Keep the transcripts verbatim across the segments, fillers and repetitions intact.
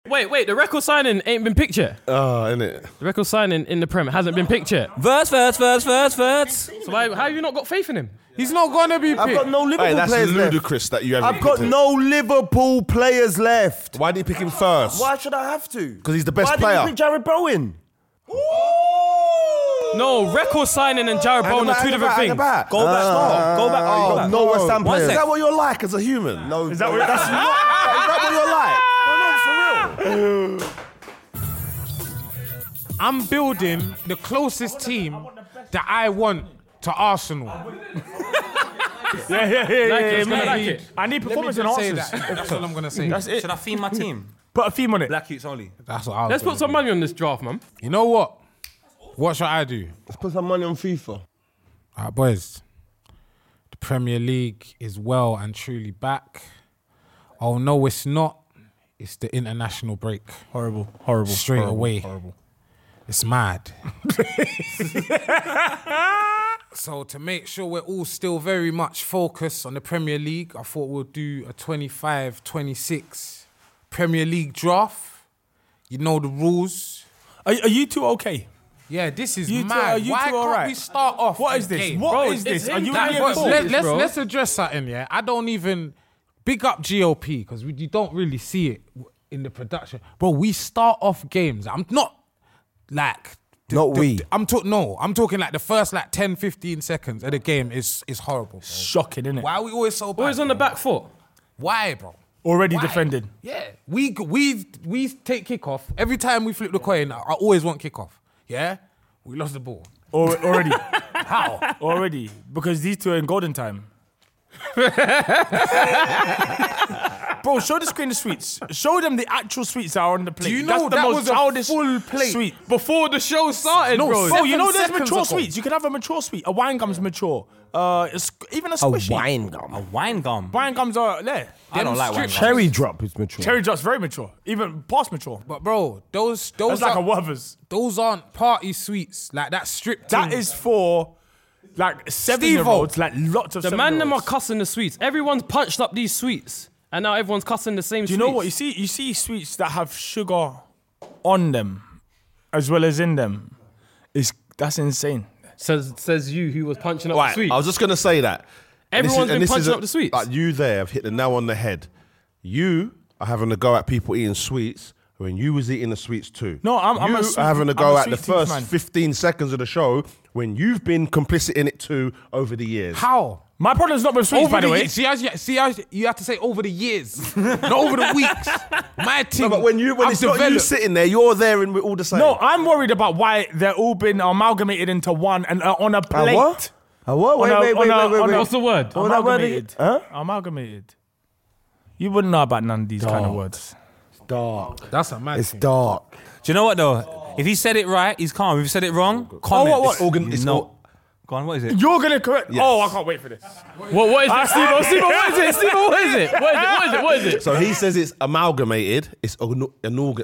Wait, wait, the record signing ain't been picked yet. Oh, uh, innit? The record signing in the Prem hasn't been picked yet. Verse, verse, verse, verse, verse. So why, how have you not got faith in him? He's not gonna be picked. I've got no Liverpool Hey, that's players ludicrous left. that you haven't I've got picked no Liverpool players left. Why did you pick him first? Why should I have to? Because he's the best Why player. Why did you pick Jared Bowen? No, record signing and Jared Bowen are two different things. Go back, go, go back. Go back. No West Ham players. Is that what you're like as a human? No, is that what that's not? Is that what you're like? Oh, no, for real. I'm building the closest team that I want to Arsenal. Yeah, yeah, yeah, Like yeah, it, yeah, I like yeah. it. I need Let me performance just say enhancers. that. That's all I'm gonna say. That's it. Should I theme my team? Put a theme on it. Black Youths only. That's what I was Let's gonna put some do. money on this draft, man. You know what? What should I do? Let's put some money on FIFA. Alright, boys. The Premier League is well and truly back. Oh no, it's not. It's the international break. Horrible, horrible. Straight horrible, away. Horrible. It's mad. So to make sure we're all still very much focused on the Premier League, I thought we'll do a twenty-five twenty-six Premier League draft. You know the rules. Are, are you two okay? Yeah, this is You two- mad. are you Why two can't alright? we start off What the is this? game? What Bro, is it's this? him Are you that really votes involved? Let, this, let's bro. let's address something. Yeah, I don't even big up G O P because you don't really see it in the production, bro. We start off games. I'm not like the- Not the- we. the- I'm talking no. I'm talking like the first like ten, fifteen seconds of the game is is horrible. Bro. Shocking, isn't it? Why are we always so bad? Always on the bro? back foot. Why, bro? Already Why? defended. Yeah, we we we take kickoff every time we flip the coin. I always want kickoff. Yeah, we lost the ball. Al- Already. How? Already. Because these two are in golden time. Bro, show the screen the sweets. Show them the actual sweets that are on the plate. Do you know That's the that most was a childish full plate? sweet. Before the show started, No, bro. so- Bro, you know there's seconds mature ago. sweets. You can have a mature sweet. A wine gum's mature. Uh, it's even a squishy. A wine gum. Wine gums are there. I don't like wine gum. Cherry drop is mature. Cherry drop's very mature. Even past mature. But bro, those those That's like are, a Werther's. those aren't party sweets. Like that stripped. That thing. is for like seven-year-olds, like lots of The man them are seven-year-olds. cussing the sweets. Everyone's punched up these sweets. And now everyone's cussing the same Do you sweets. know what? You see, you see sweets that have sugar on them as well as in them. It's, that's insane. Says says you who was punching up Right, the sweets. I was just going to say that. And this Everyone's is- and been this is punching a- up the sweets. Like you there have hit the nail on the head. You are having a go at people eating sweets when you was eating the sweets too. No, I'm- you I'm a sweet- are having a I'm go a at the sweet tooth first man. fifteen seconds of the show when you've been complicit in it too over the years. how. My problem's not with sweets, Over by the, the way. years, see, how you, see how you have to say over the years, not over the weeks. My team. No, but when you when I've it's not you developed- sitting there, you're there and we're all the same. No, I'm worried about why they're all been amalgamated into one and uh, on a plate. what? A what? Wait, On a- wait, wait, on a- wait, wait, on a- wait. What's the word? What that word Amalgamated. Huh? Amalgamated. You wouldn't know about none of these kind of words. Dark. That's a mad It's thing. dark. Do you know what though? If he said it right, he's calm. If he said it wrong, comment. what, what? It's Organ- it's no. all- Go on, what is it? You're gonna correct. Oh, I can't wait for this. What, what is it, Steve? Steve, what is it? Steve, what is it? What is it? What is it? What is it? So he says it's amalgamated. It's an, an organ.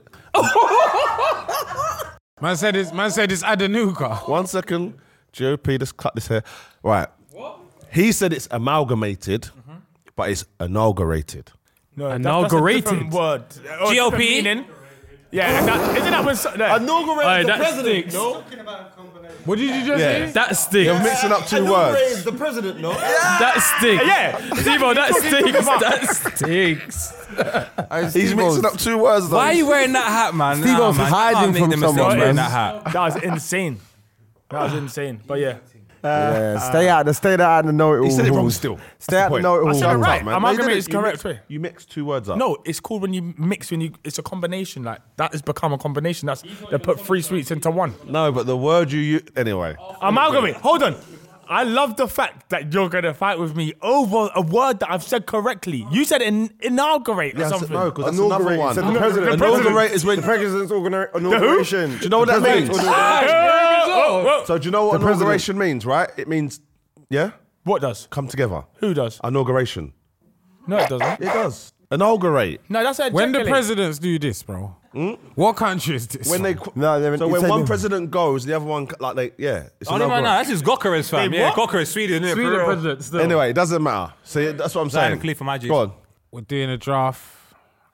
Man said it's man said it's Adenuga. One second, G O P, just cut this hair. Right. What? He said it's amalgamated, but it's inaugurated. No, that- Inaugurated. That's a different word. Or G O P? different meaning. Yeah, and that, isn't that when so, no. Inaugurate Aye, the that president, stinks. no? What did you just Yeah. say? That You're stinks. mixing up two Inaugurate words. the president, no? That stinks. Yeah, Steve-O, that That's what he's stinks. talking That stinks. He's mixing up two words. Though. Why are you wearing that hat, man? Steve-O's Nah, man. You hiding can't make from the mistake someone, of wearing man. that hat. that was insane. That was insane. But yeah, Yeah, stay out. Stay out of the know it all. He said it wrong rules. still. Stay out the know it all. I said it rules. right. Man. Amalgamate No, you is didn't. correct You way. mix, you mix two words up. No, it's cool when you mix when you. It's a combination. Like that has become a combination. That's they put three sweets into one. No, but the word you use. Anyway. Amalgamate. Hold on. I love the fact that you're gonna fight with me over a word that I've said correctly. You said in, inaugurate or Yeah, I said something. no, because that's another Inaugurate. one. Said the president. The Inaugurate is when. The president's organi- inauguration. Do you know what that The means? president's Oh, oh, oh. So do you know what The president. inauguration means, right? It means, yeah, What does? come together. Who does? Inauguration. No, it doesn't. It does. Inaugurate. No, that's a When the ejaculate. presidents do this, bro. What country is this? When they. No, they're- So you when said- one president goes, the other one like they yeah. It's Oh, no, no, no. inaugurate. That's just Gokares, fam. Wait, Yeah, what? Gokares, Sweden, innit? Sweden For real. president still. Anyway, it doesn't matter. So yeah, that's what I'm saying. Clear for my G. Go on. We're doing a draft.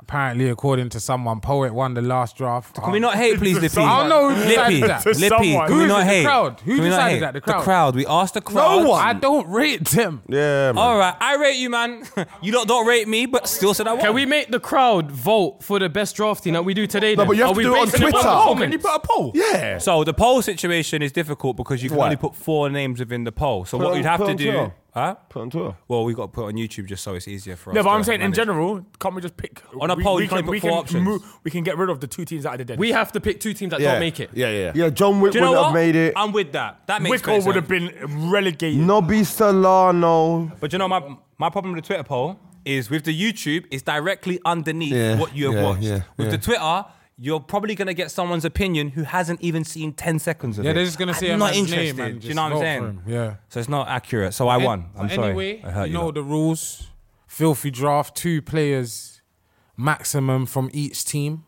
apparently, according to someone, Poet won the last draft. Can we not hate, please, Lippy? I don't know who decided Lippy, that. To Lippy, someone. can Who we is not it? The hate? crowd? Who Can we not decided hate? that? The crowd? The crowd. We asked the crowd. one. I don't rate them. Yeah, man. All right, I rate you, man. You don't don't rate me, but still said I won. Can we make the crowd vote for the best drafting that we do today? No, then? but you have Are to we do it on basing Twitter. the Oh, comments? Can you put a poll? Yeah. So the poll situation is difficult because you can Why? only put four names within the poll. So Put what on- you'd have put to on do, Twitter. huh? Put on Twitter. Well, we got to put it on YouTube just so it's easier for us. No, but to I'm saying in manage. general, can't we just pick On a we, poll, we you can't can, put we four can options. move, we can get rid of the two teams out of the dead. We have to pick two teams that yeah. don't make it. Yeah, yeah. Yeah, John Wick Do you know wouldn't what? have made it. I'm with that. That makes Wickle sense. would have been relegated. Nobby Solano. But you know, my my problem with the Twitter poll is with the YouTube, it's directly underneath Yeah, what you have yeah, watched. yeah, with yeah. the Twitter, you're probably gonna get someone's opinion who hasn't even seen ten seconds of Yeah, it. they're just gonna say I'm a not man's interested. name and Do you just know what I'm vote for saying? him. Yeah. So it's not accurate. So I won. I'm But sorry. Anyway, I hurt you you. know lot. the rules. Filthy draft, two players maximum from each team.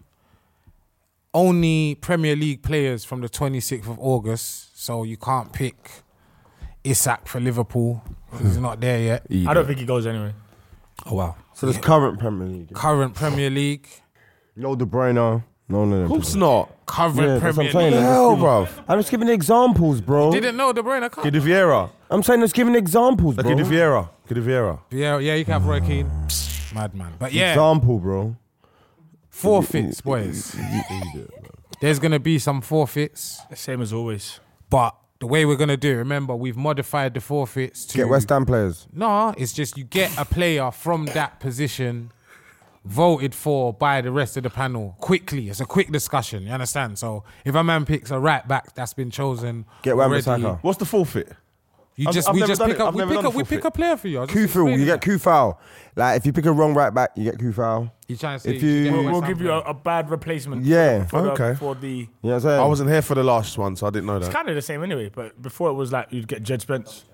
Only Premier League players from the twenty-sixth of August, so you can't pick Isak for Liverpool. He's not there yet. I don't think he goes anyway. Oh wow. So there's current Premier League. Current Premier League. No De Bruyne. No, none of them. Of course not. Current Yeah, that's what Premier I'm saying. League. I'm Hell, just bro. giving- I'm just giving examples, bro. Didn't know De Bruyne. Can't. Gidi Vieira. I'm saying just giving examples, bro. Gidi Vieira. Gidi Vieira. Yeah, yeah, you can have Roy Keane. Madman. But yeah, Example, bro. forfeits, boys. There's gonna be some forfeits, Same as always. but the way we're gonna do it, remember, we've modified the forfeits to Get West Ham players. No, it's just you get a player from that position voted for by the rest of the panel quickly. It's a quick discussion, you understand? So if a man picks a right back that's been chosen Get already, Wan-Bissaka. What's the forfeit? you I've- just I've we never just done pick it. up I've we never pick done up a we pick forfeit. a player for you. I was just Kufil, explaining you get that. Kufal. Like if you pick a wrong right back, you get Kufal. You trying to say if you, you- should get a We'll, West we'll Ham give you a, player. a bad replacement. Yeah. For the, Okay. For the, You know what I'm saying? I wasn't here for the last one, so I didn't know it's that. kind of the same anyway. But before it was like you'd get Jed Spence.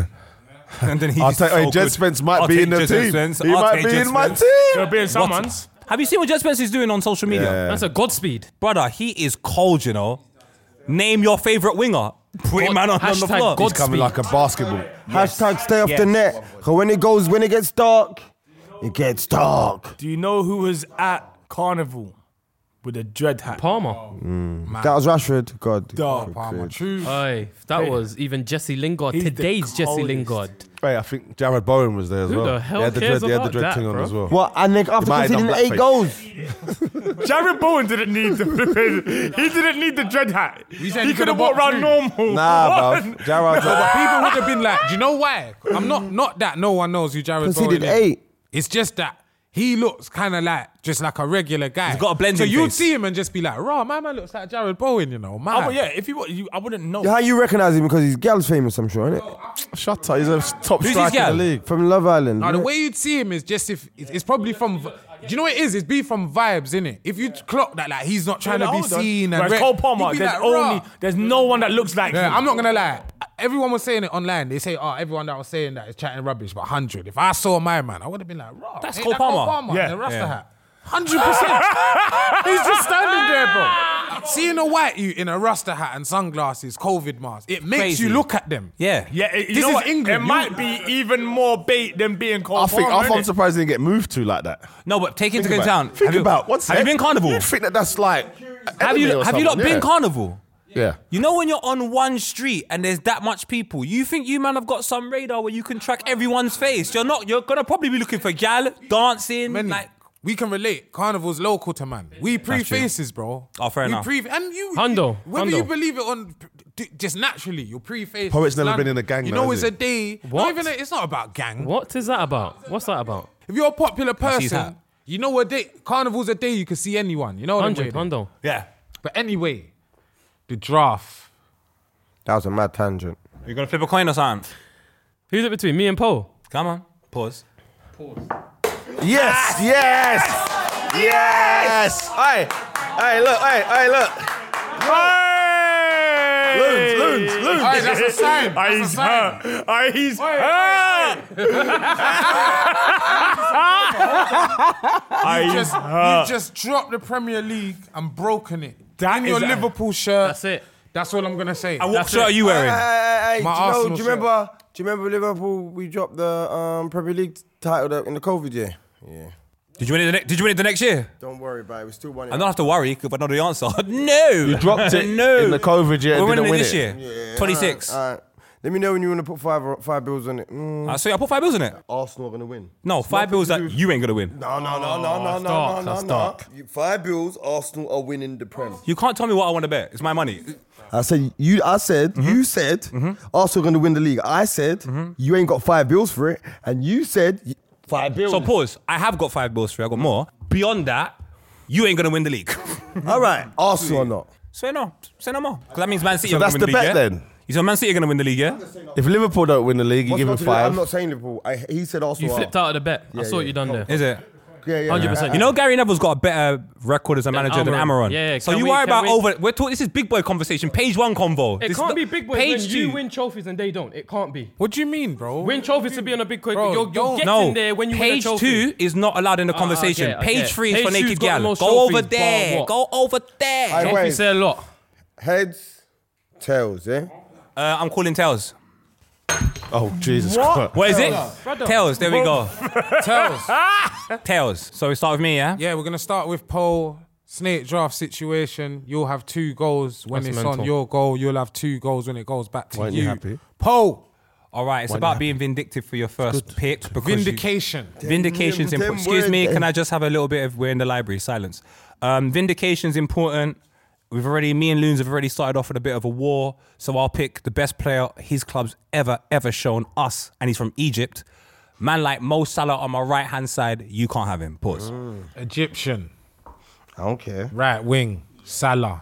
And then he's I'll take. so Hey, Jed good. Spence might I'll be take in the Jed team. Spence. He I'll might take be Jed in my Spence. He'll team. be in someone's. Have you seen what Jed Spence is doing on social media? Yeah. That's a Godspeed. Brother, he is cold, you know. Name your favourite winger. Put him man on, on the Hashtag floor. God- He's coming like a basketball. Hashtag stay off Yes. the net. Cause when it goes, when it gets dark, it gets dark. Do you know who was at Carnival with a dread hat? Palmer. That was Rashford. God. Dog. Palmer, true. Aye, that Hey. was even Jesse Lingard. He's the Today's Jesse coldest. Lingard. Hey, I think Jared Bowen was there as Who well. the hell he had the cares dread, he had the about dread that, thing on bro? as well. What? And then after might have done conceding eight blackface. goals, Jared Bowen didn't need the he didn't need the dread hat. We said He he could have could've walked walked around through. normal. Nah, What? bro. Jared. But people would have been like, do you know why? I'm not not that no one knows who Jared conceded Bowen is. eight. It's just that he looks kind of like just like a regular guy. He's got a blending So you'd face. see him and just be like, "Raw, my man looks like Jared Bowen," you know. Man. Oh, but yeah, if you, you I wouldn't know. How you recognise him? Because he's girl's famous, I'm sure, innit? Shut up. He's a top Who's striker his gal? in the league. From Love Island. Now the innit? way you'd see him is just if it's it's probably from. Do you know what it is? It's be from vibes, innit? If you clock that, like he's not trying to be Hold on. seen and Whereas re- Cole Palmer, you'd be there's like, only "Rah." there's no one that looks like Yeah, him. I'm not gonna lie. Everyone was saying it online. They say, "Oh, everyone that was saying that is chatting rubbish." But hundred. If I saw my man, I would have been like, "Raw, That's ain't Cole that Palmer." Yeah. in the Rasta Yeah. hat." Hundred percent. He's just standing there, bro. Seeing a white you in a Rasta hat and sunglasses, COVID mask, it makes Crazy. you look at them. Yeah. Yeah, it, you This know is what? England. It You- might be even more bait than being Cole I think Palmer, I'm innit? surprised he didn't get moved to like that. No, but take into Think about, account. think have you, about one Have sec. you been Carnival? You think that that's like Have you enemy or have you not someone, been yeah. Carnival? Yeah. You know when you're on one street and there's that much people, you think you man have got some radar where you can track everyone's face. You're not. You're gonna probably be looking for gal dancing. Many. Like, We can relate. Carnival's local to man. We pre-faces, bro. Oh, fair we enough. Pre- and you, Hundo, whether Hundo. you believe it on, d- just naturally, you'll pre-face. Poet's never slang. been in a gang You though, know, has it's he? a day. What? Not even a, it's not about gang. What is that about? What's that about? If you're a popular That's his person, hat. you know a day. Carnival's a day you can see anyone. You know what I'm Hundred, saying? Hondo. yeah. But anyway, the draft. That was a mad tangent. You're gonna flip a coin or something? Who's it between me and Poe? Come on. Pause. Yes, yes, yes. Hey, hey, look, hey, hey, look. Hey! Loons, loons, loons. Hey, that's a sign. Aye, That's a he's sign. hurt. Aye, he's Hey, hurt. Aye, You he's just, you hurt. just dropped the Premier League and broken it. That in is your a- Liverpool shirt. That's it. That's all I'm gonna say. And what That's shirt it. are you wearing? Hey, hey, hey, My do you know? Arsenal Do you remember? Do you remember Liverpool? We dropped the um, Premier League title in the COVID year. Yeah. Did you win it? The ne- did you win it the next year? Don't worry about it. We still won it. I don't have to worry because I know the answer. No. You dropped it no. in the COVID year. We're and winning didn't it win this it. year. twenty-six. All right. Let me know when you want to put five five bills on it. Mm. Uh, so I put five bills in it. Arsenal are gonna win. No, five bills that you ain't gonna win. No, no, no, no, no, no, dark, no, that's no, dark. no. You- Five bills. Arsenal are winning the Prem. You can't tell me what I want to bet. It's my money. I said you. I said Mm-hmm. you said Arsenal going to win the league. I said you ain't got five bills for it, and you said y- five bills. So pause. I have got five bills for you. I got more. Beyond that, you ain't gonna win the league. All right, Arsenal or not? Say no. Say no more. Because that means Man City So are gonna that's win the the league. bet yeah? then. You said Man City are gonna win the league, yeah? If Liverpool don't win the league, you What's give not him to do- five. I'm not saying Liverpool. I, he said Arsenal. You flipped are. out of the bet. I saw what yeah. you done there. Is it? Yeah, yeah. one hundred percent. You know Gary Neville's got a better record as a manager than Almiron. Amaron. Yeah, yeah. So Can you we- worry can about we- over. We're talking. This is big boy conversation. Page one convo. It This can't is be the- big boys Page when two. you win trophies and they don't. It can't be. What do you mean, bro? Win trophies to be on a big quick. Bro, You're, you're don't- getting No, there when you win a page trophy. two is not allowed in the Ah, conversation. okay, Page okay. three is Page for two's naked got the gal. most Go over trophies, bar there. what? Go over there. Aye, Trophies wait. say a lot. Heads, tails. Yeah. Uh, I'm calling tails. Oh, Jesus Christ. What is it? Tails. There we go. Tells. Tails. So we start with me, yeah? Yeah, we're gonna start with Paul. Snake draft situation. You'll have two goals when That's it's mental. on your goal. You'll have two goals when it goes back to Weren't you. you happy? Paul. All right. It's about being vindictive for your first pick. Because you- Vindication. Vindication's Them- them important. Excuse me, words, can them. I just have a little bit of, we're in the library, silence. Um, vindication's important. We've already, me and Loons have already started off with a bit of a war. So I'll pick the best player his club's ever, ever shown us. And he's from Egypt. Man like Mo Salah on my right hand side, you can't have him. Pause. Egyptian. I don't care. Right wing. Salah.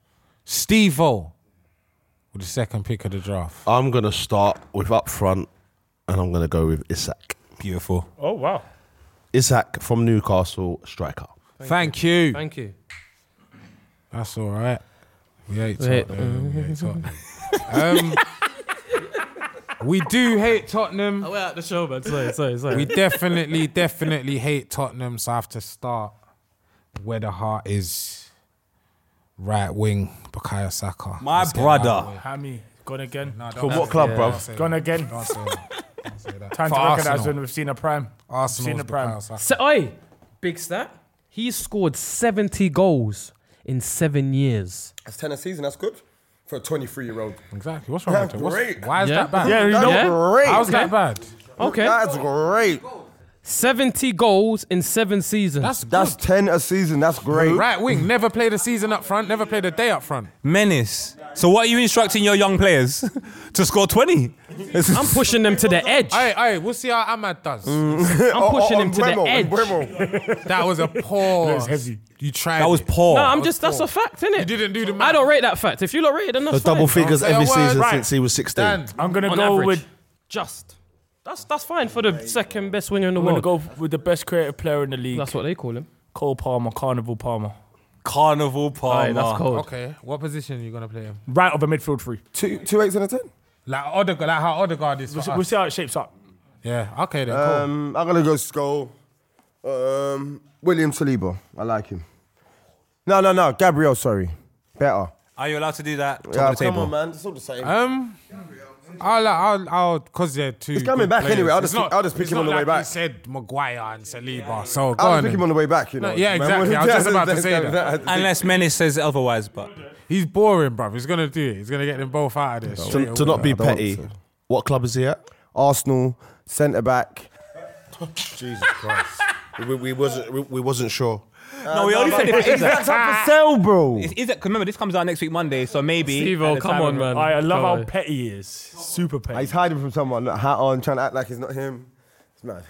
Steve-O. With the second pick of the draft. I'm going to start with up front, and I'm going to go with Isak. Beautiful. Oh, wow. Isak from Newcastle, striker. Thank you. Thank you. That's all right. We hate We hate- Tottenham. We hate Tottenham. um, we do hate Tottenham. Oh, we're at the show, man. Sorry, sorry, sorry. We definitely, definitely hate Tottenham. So I have to start where the heart is. Right wing, Bukayo Saka. My Let's get it out of the brother. way. Hammy, gone again. No, don't From say what club, that. bruv? Don't say Gone that. again. Don't say that. Don't say that. Time For to recognise Arsenal. when we've seen a prime. Arsenal's seen the prime. Bukayo Saka. So, oi, big stat. He scored seventy goals in seven years. That's ten a season. That's good for a twenty-three-year-old. Exactly. What's wrong That's with it? What's- great. Why is Yeah. that bad? Yeah, you That's know. Yeah? great. How's that bad? Okay. That's great. seventy goals in seven seasons. That's That's ten a season. That's great. right wing. Never played a season up front. Never played a day up front. Menace. So what are you instructing your young players? To score twenty? I'm pushing them to the edge. Hey, hey, we'll see how Ahmad does. I'm pushing him to the Bremo, edge. Bremo. That was a poor. was heavy. You tried. That was it. poor. No, I'm just, that's a fact, innit? You didn't do the I math. don't rate that fact. If you don't rate it, then that's The double fine. figures say a every word. season Right. since he was sixteen. Dan, I'm going to On go average. with Just. That's that's fine for the second best winger in the I'm going to world. go with the best creative player in the league. That's what they call him. Cole Palmer, Carnival Palmer. Carnival Aye, Palmer. that's cold. okay. What position are you gonna play him? Right of a midfield three. Two, two eights and a ten. Like Odegaard, like how Odegaard is. For We'll see, us. we'll see how it shapes up. Yeah. Okay then. Cool. Um, I'm gonna go Skull. Um, William Saliba. I like him. No, no, no. Gabriel. Sorry. Better. Are you allowed to do that? Top Yeah, of the come table. on, man. It's all the same. Um, I'll, I'll, I'll, cause they're two. He's coming good back players. anyway. I'll It's just pick- I'll just pick it's him on not the way like back. You said Maguire and Saliba, so go I'll on. just pick then. him on the way back. You know. No, yeah, Man, exactly. I was just about to say that. Unless Menace says otherwise, but He's boring, bruv. He's gonna do it. He's gonna get them both out of there. straight To, to away. not be I don't petty, want to. what club is he at? Arsenal centre back. Jesus Christ. we, we wasn't we, we wasn't sure. no, we only said if it is That's up for sale, bro. Is it? Remember, this comes out next week Monday, so maybe. Steve-O, at the come time on, of- man. I, I love Come how on. petty he is. Super petty. He's hiding from someone, hat on, trying to act like it's not him. It's mad.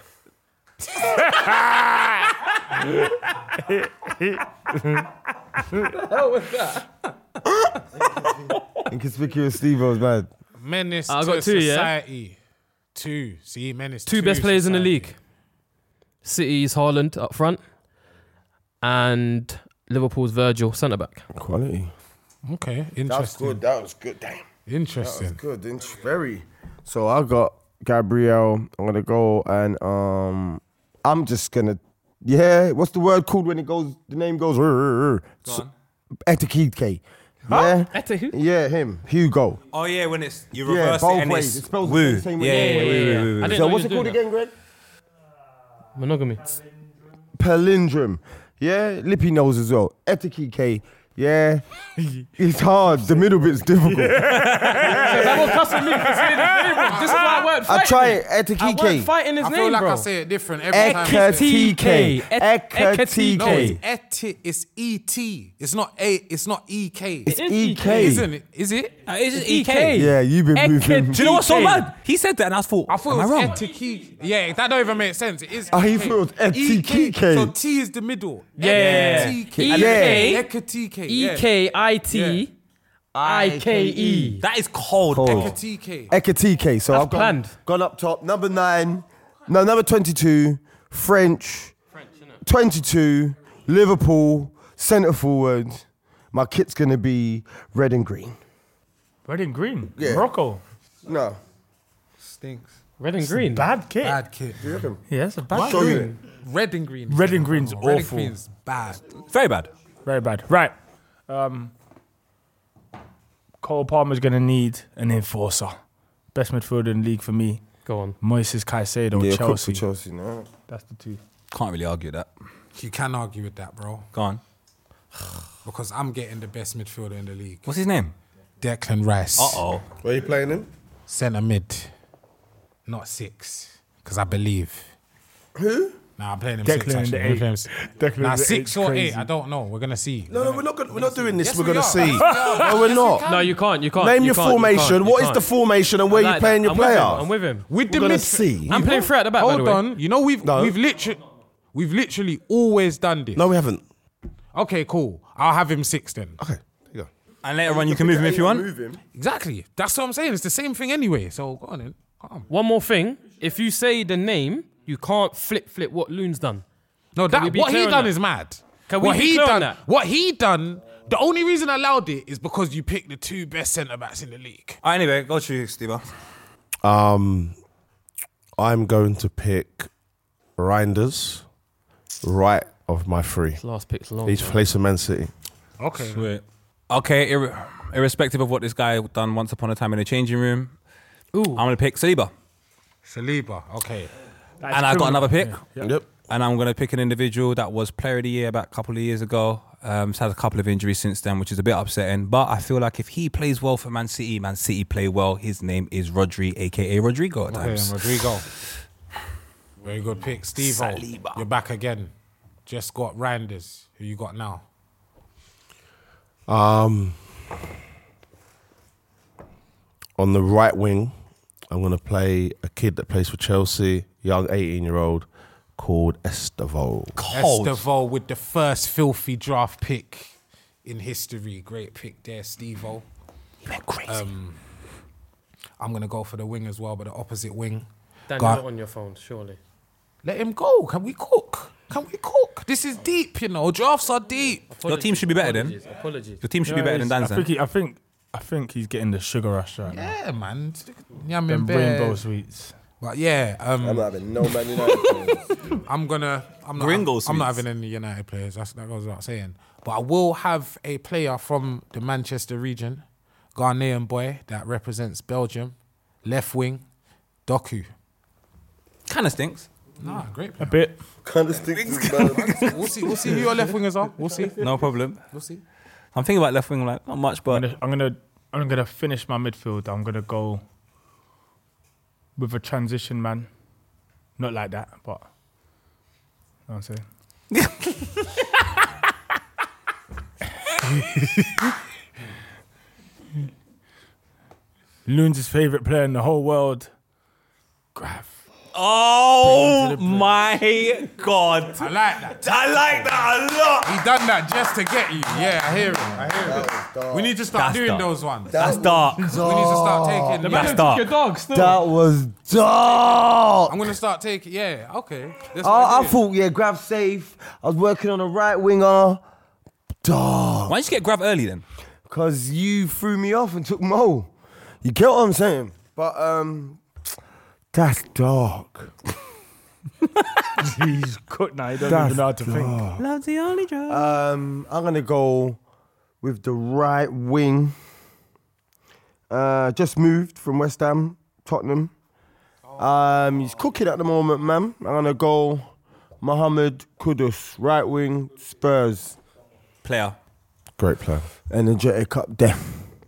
Inconspicuous Steve-O's mad. Menace I to got two, yeah? society. Two. See, Menace. Two to best players in the society. league. City's Haaland up front, and Liverpool's Virgil centre back. Quality. Okay, That was interesting. good. That was good. Damn. That was Interesting. good. Int- Very. So I got Gabriel. I'm gonna go and um, I'm just gonna. Yeah, what's the word called when it goes? The name goes. Go on. Etikike. Yeah. Ete who? Yeah, him. Hugo. Oh yeah, when it's you Yeah, reverse both it and ways. it's It spells the woo. same way. Yeah, yeah, Yeah, yeah, yeah, woo, yeah. woo, woo. I didn't So know what's you it called was doing again, Greg? Monogamy. Uh, Monogamy. palindrome. Yeah, Lippy knows as well. Etikike. Yeah, it's hard. The middle bit's difficult. That was cussing me for saying his name wrong. This is why I weren't I fighting try him. it. I weren't Etikike. fighting his I name, feel like bro. I say it different every time. Ekatike. Ekatike. No, it's Ekatike. eti, it's E T. It's not A, it's not E K. It's is E K. Isn't it? Is it? Uh, it's just E E K. K. Yeah, you've been moving. Do you know what's so E K. mad? He said that and I thought, I thought am it I was wrong? etikike. Yeah, that don't even make sense. It is. Oh, he E K. feels E K. etikike. So T is the middle. Yeah. Ekatike. E K. Ekatike. E yeah. K I T I K E. That is cold. Cold. bro. Ekatike. Ekatike. So That's I've gone, planned. gone up top. Number nine. No, number twenty-two. French. twenty-two. Liverpool. Centre forward. My kit's going to be red and green. Red and green. Yeah. Morocco. No. Stinks. Red and green. Bad kit. Bad kid. Yeah, it's a bad Show kit. you. Red and green. Red and green's Red and awful. green's bad. Very bad. Very bad. Right. Um, Cole Palmer's going to need an enforcer. Best midfielder in the league for me. Go on. Moises Caicedo, Yeah, cook Chelsea. for Chelsea. No. That's the two. Can't really argue that. You can argue with that, bro. Go on. Because I'm getting the best midfielder in the league. What's his name? Declan Rice. Uh-oh. Where are you playing him? Centre mid. Not six. Because I believe. Who? Nah, I'm playing him Declan six. in actually. the I'm eight. playing him six. Declan Nah, in the six eight's or crazy. eight. I don't know. We're going to see. No, no, we're not. Gonna, we're not doing this. Yes, we're we gonna are. see. Yes, we are. No, we're Yes, not. we can. No, you can't. You can't. Name you your can't, you formation. can't, you What is can't. the formation and I where you like playing that. your I'm with player? him. I'm with him. With the We're gonna mid- see. I'm playing free at the back, by Hold the way. on. You know, we've, No. we've literally... We've literally always done this. No, we haven't. Okay, cool. I'll have him six then. Okay, there you go. And later on, you can move him if you want. Move him. Exactly. That's what I'm saying. It's the same thing anyway. So go on then. Calm. One more thing. If you say the name, you can't flip flip what Loon's done. No, we that be what he clear on done that? is mad. Can we what be he clear on done? that? What he done? The only reason I allowed it is because you picked the two best centre backs in the league. All right, anyway, go to Steve. Um, I'm going to pick Reinders, right of my three. Last pick's long. He's placing Man City. Okay. Sweet. Okay, ir- irrespective of what this guy done once upon a time in the changing room, Ooh. I'm going to pick Saliba. Saliba. Okay. That's And I got criminal. another pick. Yep. And I'm going to pick an individual that was player of the year about a couple of years ago. Um, he's had a couple of injuries since then, which is a bit upsetting. But I feel like if he plays well for Man City, Man City play well. His name is Rodri, a k a. Rodrigo at Okay, times. Rodrigo. Very good pick. Steve, Saliba. you're back again. Just got Reinders. Who you got now? Um, on the right wing, I'm going to play a kid that plays for Chelsea, young eighteen-year-old called Estevao. Cold. Estevao with the first filthy draft pick in history. Great pick there, Steve-O. He went crazy. Um, I'm going to go for the wing as well, but the opposite wing. Dan, Go you're on. not on your phone, surely. Let him go. Can we cook? Can we cook? This is deep, you know. Drafts are deep. Your team should be better then. Apologies. Apologies. Your team should be Yeah, better than it's- Dan's I then. think, he, I think I think he's getting the sugar rush right now. Yeah, man. Yum Them and rainbow bear. sweets. But yeah, um, I'm not having no Man United players. I'm gonna. I'm not. Gringo I'm, I'm not sweets. having any United players. That's, that goes without saying. But I will have a player from the Manchester region, Ghanaian boy that represents Belgium, left wing, Doku. Kind of stinks. Nah, great A player. bit. Kind of stinks about We'll see. We'll see who your left wingers are. We'll see. No problem. We'll see. I'm thinking about left wing, like, not much, I'm but gonna, I'm gonna I'm gonna finish my midfield. I'm gonna go with a transition man. Not like that, but you know what I'm saying. Loons' favourite player in the whole world, Graf. oh my god, I like that. I like that a lot. He done that just to get you. Yeah, I hear it. I hear it. We need to start That's doing dark. those ones. That's dark. we need to start taking. That's Yeah. dark. Your dog still. That was dark. I'm gonna start taking. Yeah, okay. That's what I, I did. thought, yeah, grab safe. I was working on a right winger. Dark. Why don't you get Grav early then? Because you threw me off and took Mo. You get what I'm saying? But, um, that's dark. He's cooked now. He doesn't That's even know how to think. dark. Love's the only drug. Um, I'm going to go with the right wing. Uh, just moved from West Ham, Tottenham. Um, he's cooking at the moment, man. I'm going to go Mohamed Kudus, right wing, Spurs. Player. Great player. Energetic up there.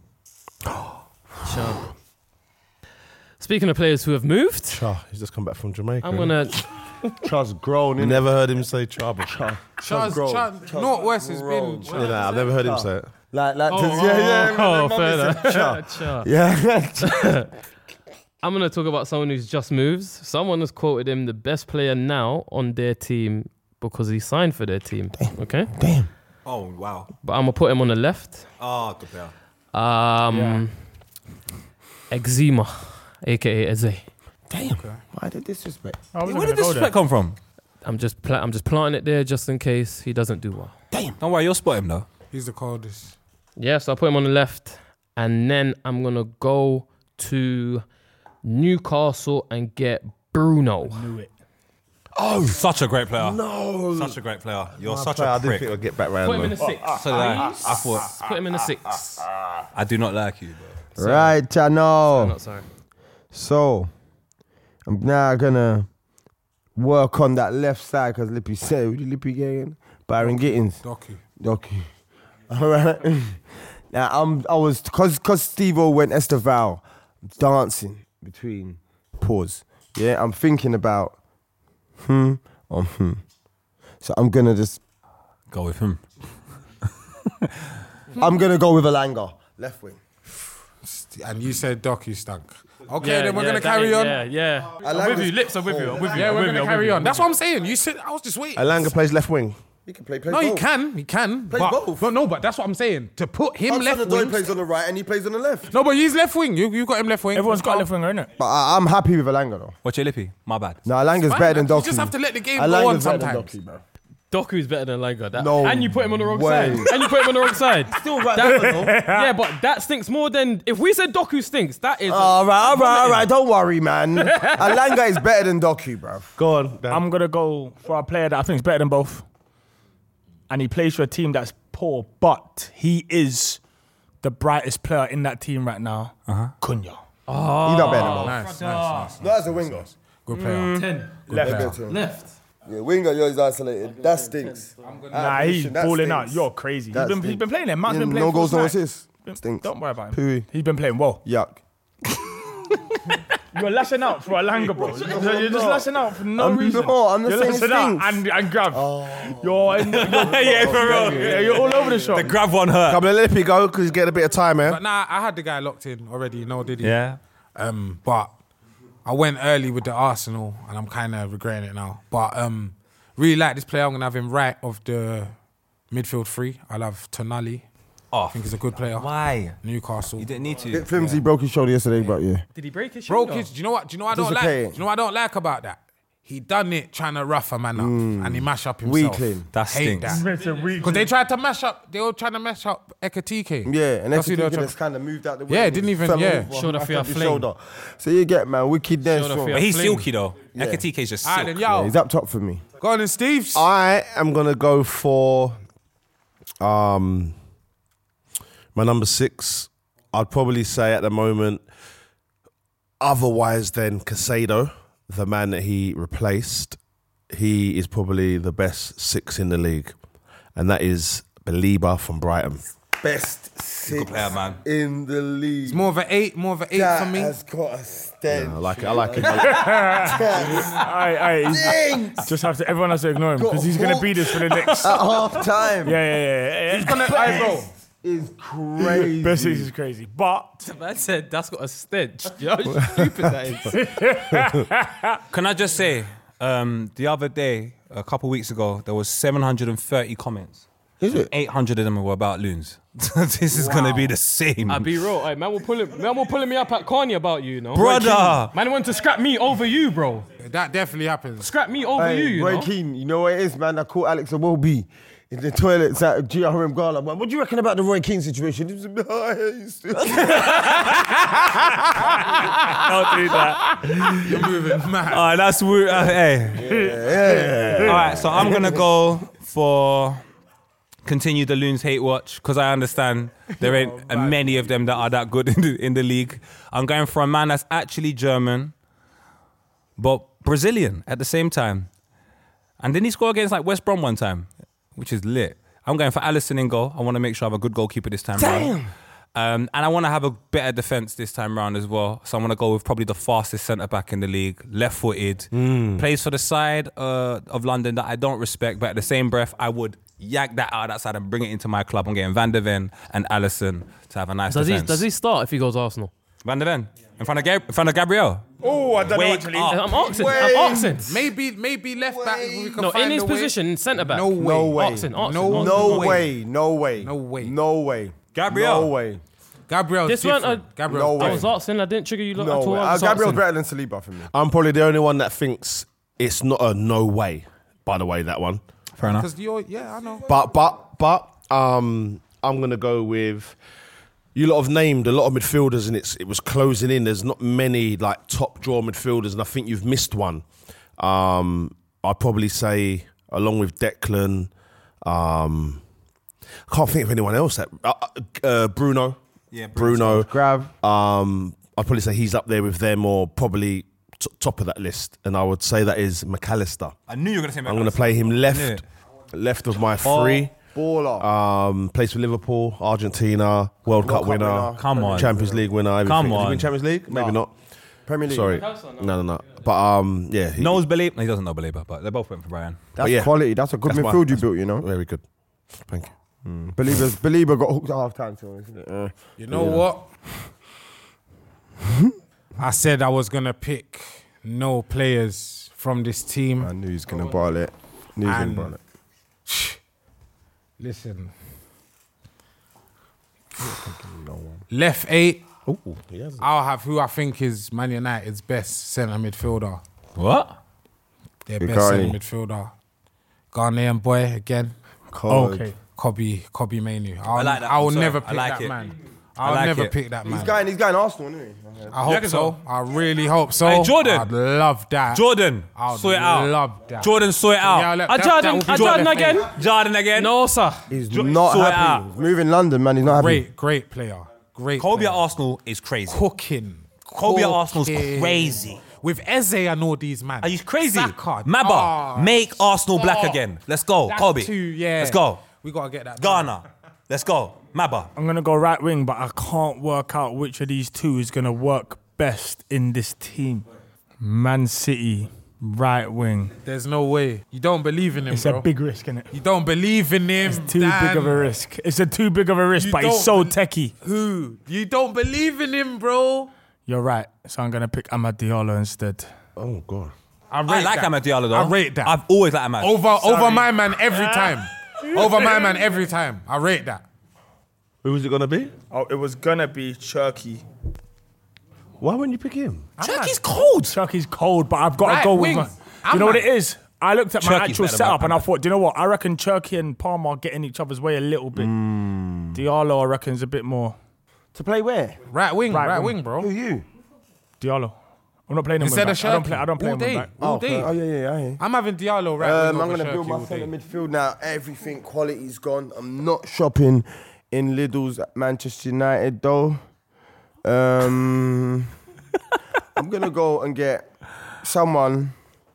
Sure. Speaking of players who have moved, Cha, he's just come back from Jamaica. I'm gonna. Charles grown, You innit? never heard him say Cha before. Charles, Charles, grown. Charles, Northwest has been. Yeah, nah, I've never heard him say it. Like, like, yeah, yeah, Oh, man, fair mum enough. said Cha. Cha. Yeah. I'm gonna talk about someone who's just moves. Someone has quoted him the best player now on their team because he signed for their team. Okay, Damn. Oh, wow. but I'm gonna put him on the left. Oh, good player. Um, Eczema, aka Eze. Damn. Why did disrespect? I wasn't Where gonna did this go there. respect come from? I'm just pla- I'm just planting it there just in case he doesn't do well. Don't worry, you'll spot him though. He's the coldest. Yeah, so I put him on the left, and then I'm gonna go to Newcastle and get Bruno. Knew it. Oh, such a great player. No. Such a great player. You're such I a didn't prick. think I'd get back round. Put him in though. the six. So did I. I thought, Put him in the six. I do not like you, bro. Right, I I'm know. not sorry. So, I'm now gonna work on that left side because Lippy said, "Who did Lippy get in?" Byron Gittins. Docky. Okay. All right. Now I'm. I was cause cause Steve-O went Esteval, dancing between pause. Yeah, I'm thinking about hmm or hmm. So I'm gonna just. Go with him. I'm gonna go with Alanga, left wing. And you said Docky stunk. Okay, Yeah, then we're yeah, gonna that carry ain't- on. Yeah, yeah. I'm Alanga's with you. Lips, I'm with you. I'm with you. Yeah, I'm we're with you, gonna I'm carry with on. you. That's what I'm saying. You said I was just waiting. Alanga plays left wing. He can play. play No, he both. can. He can. Plays but, both. No, no, but that's what I'm saying. To put him left Hudson-Odoi wing. plays on the right and he plays on the left. No, but he's left wing. You you got him left wing. Everyone's got a left winger, innit? But I, I'm happy with Alanga though. What's your lippy? My bad. No, Alanga's Fine, better than man. Doku. You just have to let the game Alanga's go on better than sometimes. Doku, bro. Doku's better than Liga. That, No and you put him on the wrong way. side. And you put him on the wrong side. Still right That- there, though. Yeah, but that stinks more than if we said Doku stinks. That is. All right, all right, all right. Don't worry, man. Alanga is better than Doku, bro. Go on. Dan. I'm gonna go for a player that I think is better than both, and he plays for a team that's poor, but he is the brightest player in that team right now. Uh-huh. Cunha. He's not better than both. Nice, nice, nice. Not as a winger. Good player. ten. Left. Left. Yeah, winger, you're isolated. That stinks. Nah, he's That balling stinks. out. You're crazy. He's That been, he's stinks. been playing there. Man's Yeah, been playing no goals, no force night. assists. Stinks. Don't worry about him. Pooey. He's been playing well. Yuck. You're lashing out for Alanga, bro. You're, you're just not. lashing out for no I'm reason. not. I'm just you're saying it lashing out stinks. and, and grab. You're, in, you're, Yeah, for real. yeah, you're all over the shop. The grab one hurt. Come on, let Lippy go because he's getting a bit of time, man. But nah, I had the guy locked in already. No, did he? Yeah. Um, but I went early with the Arsenal, and I'm kind of regretting it now. But um, really like this player. I'm gonna have him right of the midfield three. I'll have Tonali. Oh, I think he's a good player. why? Newcastle. You didn't need to. Bit flimsy, broke his shoulder yesterday, but yeah. Did he break his Broke shoulder? his. Do you know what? Do you know what I don't like? Dislocated. Do you know what I don't like about that? He done it trying to rough a man up, and he mash up himself. Weakling. That Hate stinks. that. Because they tried to mash up. They were trying to mash up Ekatike. Yeah, and That's then who they were he trying- just kind of moved out the way. Yeah, and didn't he even- fell yeah. over, Shoulder back for your of his fling. shoulder. So you get, man, wicked there. Shoulder for strong. your But he's Fling. silky though. Yeah. Ekatike's just All right, silk. then, yo. Yeah, he's up top for me. Go on then, Steve's. I am gonna go for um my number six. I'd probably say at the moment, otherwise than Casado, the man that he replaced, he is probably the best six in the league, and that is Baliba from Brighton. Best six Good player, man. in the league. It's more of an eight, more of an eight that for me. has got a stench. I like it. I like it. Aye, aye, he's- Stinks. just have to. Everyone has to ignore him Got because he's gonna hooked. be this for the next. At half time. Yeah, yeah, yeah. yeah, yeah. He's gonna, I bro. Is crazy. Best six is crazy, but Man said that's got a stench. You know how stupid that is. Can I just say, um, the other day, a couple weeks ago, there was seven hundred thirty comments. Is it? eight hundred of them were about loons. This is gonna be the same. I be real. Hey, man, will pulling, man, will pulling me up at Kanye about you, you know. Brother. Man, want to scrap me over you, bro. That definitely happens. Scrap me over Hey, you, you Roy know. Keane, you know what it is, man? I caught Alex Iwobi in the toilets at G R M Gala. Man, what do you reckon about the Roy Keane situation? He was a bit, oh, I hate you still. Don't do that. You're moving mad. All right, that's weird. Uh, hey. All right, so I'm gonna go for continue the loons hate watch because I understand there ain't uh, many of them that are that good in the, in the league. I'm going for a man that's actually German, but Brazilian at the same time. And then he scored against like West Brom one time, which is lit. I'm going for Alisson in goal. I want to make sure I have a good goalkeeper this time Damn. round. Um, and I want to have a better defence this time round as well. So I'm going to go with probably the fastest centre-back in the league, left-footed, Mm. plays for the side uh, of London that I don't respect, but at the same breath, I would yank that out of that side and bring it into my club. I'm getting Van der Ven and Alisson to have a nice Does he, defence. does he start if he goes Arsenal? Van der Ven? In front of, Gab- in front of Gabriel? Oh, I don't Wait know actually. up. I'm asking. Wait. I'm asking. Maybe maybe left back. If we can No, find in his a way. position, centre back. No way. No way. Oxen, Oxen, No- Oxen. No way. way. No way. No way. No way. Gabriel. No way. Gabriel's This one, different. uh, Gabriel's No I way. was asking. I didn't trigger you lot No at all. way. I Uh, was Gabriel's asking. better than Saliba for me. I'm probably the only one that thinks it's not a no way. By the way, that one. Fair enough. Because you're, yeah, I know. But but but um, I'm gonna go with. You lot have named a lot of midfielders, and it's it was closing in. There's not many like top draw midfielders, and I think you've missed one. Um, I'd probably say along with Declan. Um, I can't think of anyone else. That uh, uh, Bruno. Yeah, Bruno. Grav. Um, I'd probably say he's up there with them, or probably t- top of that list. And I would say that is McAllister. I knew you were going to say I'm going to play him left, it. left of my three. Baller. Um, plays for Liverpool, Argentina, World, Cup, Cup winner, winner. Come on. Champions League winner. everything. Come Has he on. win Champions League? Maybe No. not. Premier League. Sorry, no, no, no. But um, yeah, he, Knows Belieber. No, he doesn't know Belieber, but they both went for Brian. That's yeah. quality. That's a good That's my- midfield you built, you know. very good. Thank you. Believers, Belieber got hooked at half time, so isn't it? Uh, You know what? I said I was gonna pick no players from this team. I knew he was gonna ball it. Knew he was And- gonna ball it. Listen, left eight. I'll have who I think is Man United's best centre midfielder. What? Their Big best Ghanaian. centre midfielder. Ghanaian boy again. Cold. Okay. Kobe, Kobe Manu. I'll, I like that. I will I'm sorry. never I pick like that it. man. I I'll like never it. pick that man. He's going. He's going Arsenal, isn't he? I hope reckon so. so? I really hope so. Hey, Jordan. I'd love that. Jordan, I'd sort it out. love that. Jordan, sort it out. Yeah, look, Ah, that- Jordan, that would be ah, Jordan left again? eight. Jordan again. No, sir. He's Jo- not sort it happy. out. He's moving London, man. He's not happy. Great, great player. Great. Kobe player. at Arsenal is crazy. Cooking. Kobe at Arsenal's Cooking. crazy. With Eze and all these man. Are you crazy? Saka. Maba, Ah, make Arsenal black oh. again. Let's go, That's Kobe. Two, yeah. Let's go. We gotta get that. Ghana. Let's go. Maba. I'm gonna go right wing, but I can't work out which of these two is gonna work best in this team. Man City, right wing. There's no way. You don't believe in him, It's bro. a big risk, isn't it? You don't believe in him. It's too Dan. big of a risk. It's a too big of a risk, You but he's don't so bel- techie. Who? You don't believe in him, bro. You're right. So I'm gonna pick Amad Diallo instead. Oh god. I, rate I like that. Amad Diallo though. I rate that. I've always liked Amad. over over my man every time. Over my man every time. I rate that. Who was it gonna be? Oh, it was gonna be Cherky. Why wouldn't you pick him? Turkey's cold. Cherky's cold, but I've got to Right go wing. with my. Do I'm you know what like- it is? I looked at my Cherky's actual better, setup man. and I thought, do you know what? I reckon Cherky and Palmer are getting each other's way a little bit. Diallo, I reckon, is a bit more. To play where? Right wing, right, Right wing, wing. bro. Who you? Diallo. I'm not playing him Instead with of back. I don't Cherky. play. I don't play all him with day, back. all Oh, day. oh yeah, yeah, yeah. I'm having Diallo right Um, wing I'm over gonna build Cherky my all centre day. midfield now. Everything quality's gone. I'm not shopping in Lidl's at Manchester United though. Um, I'm gonna go and get someone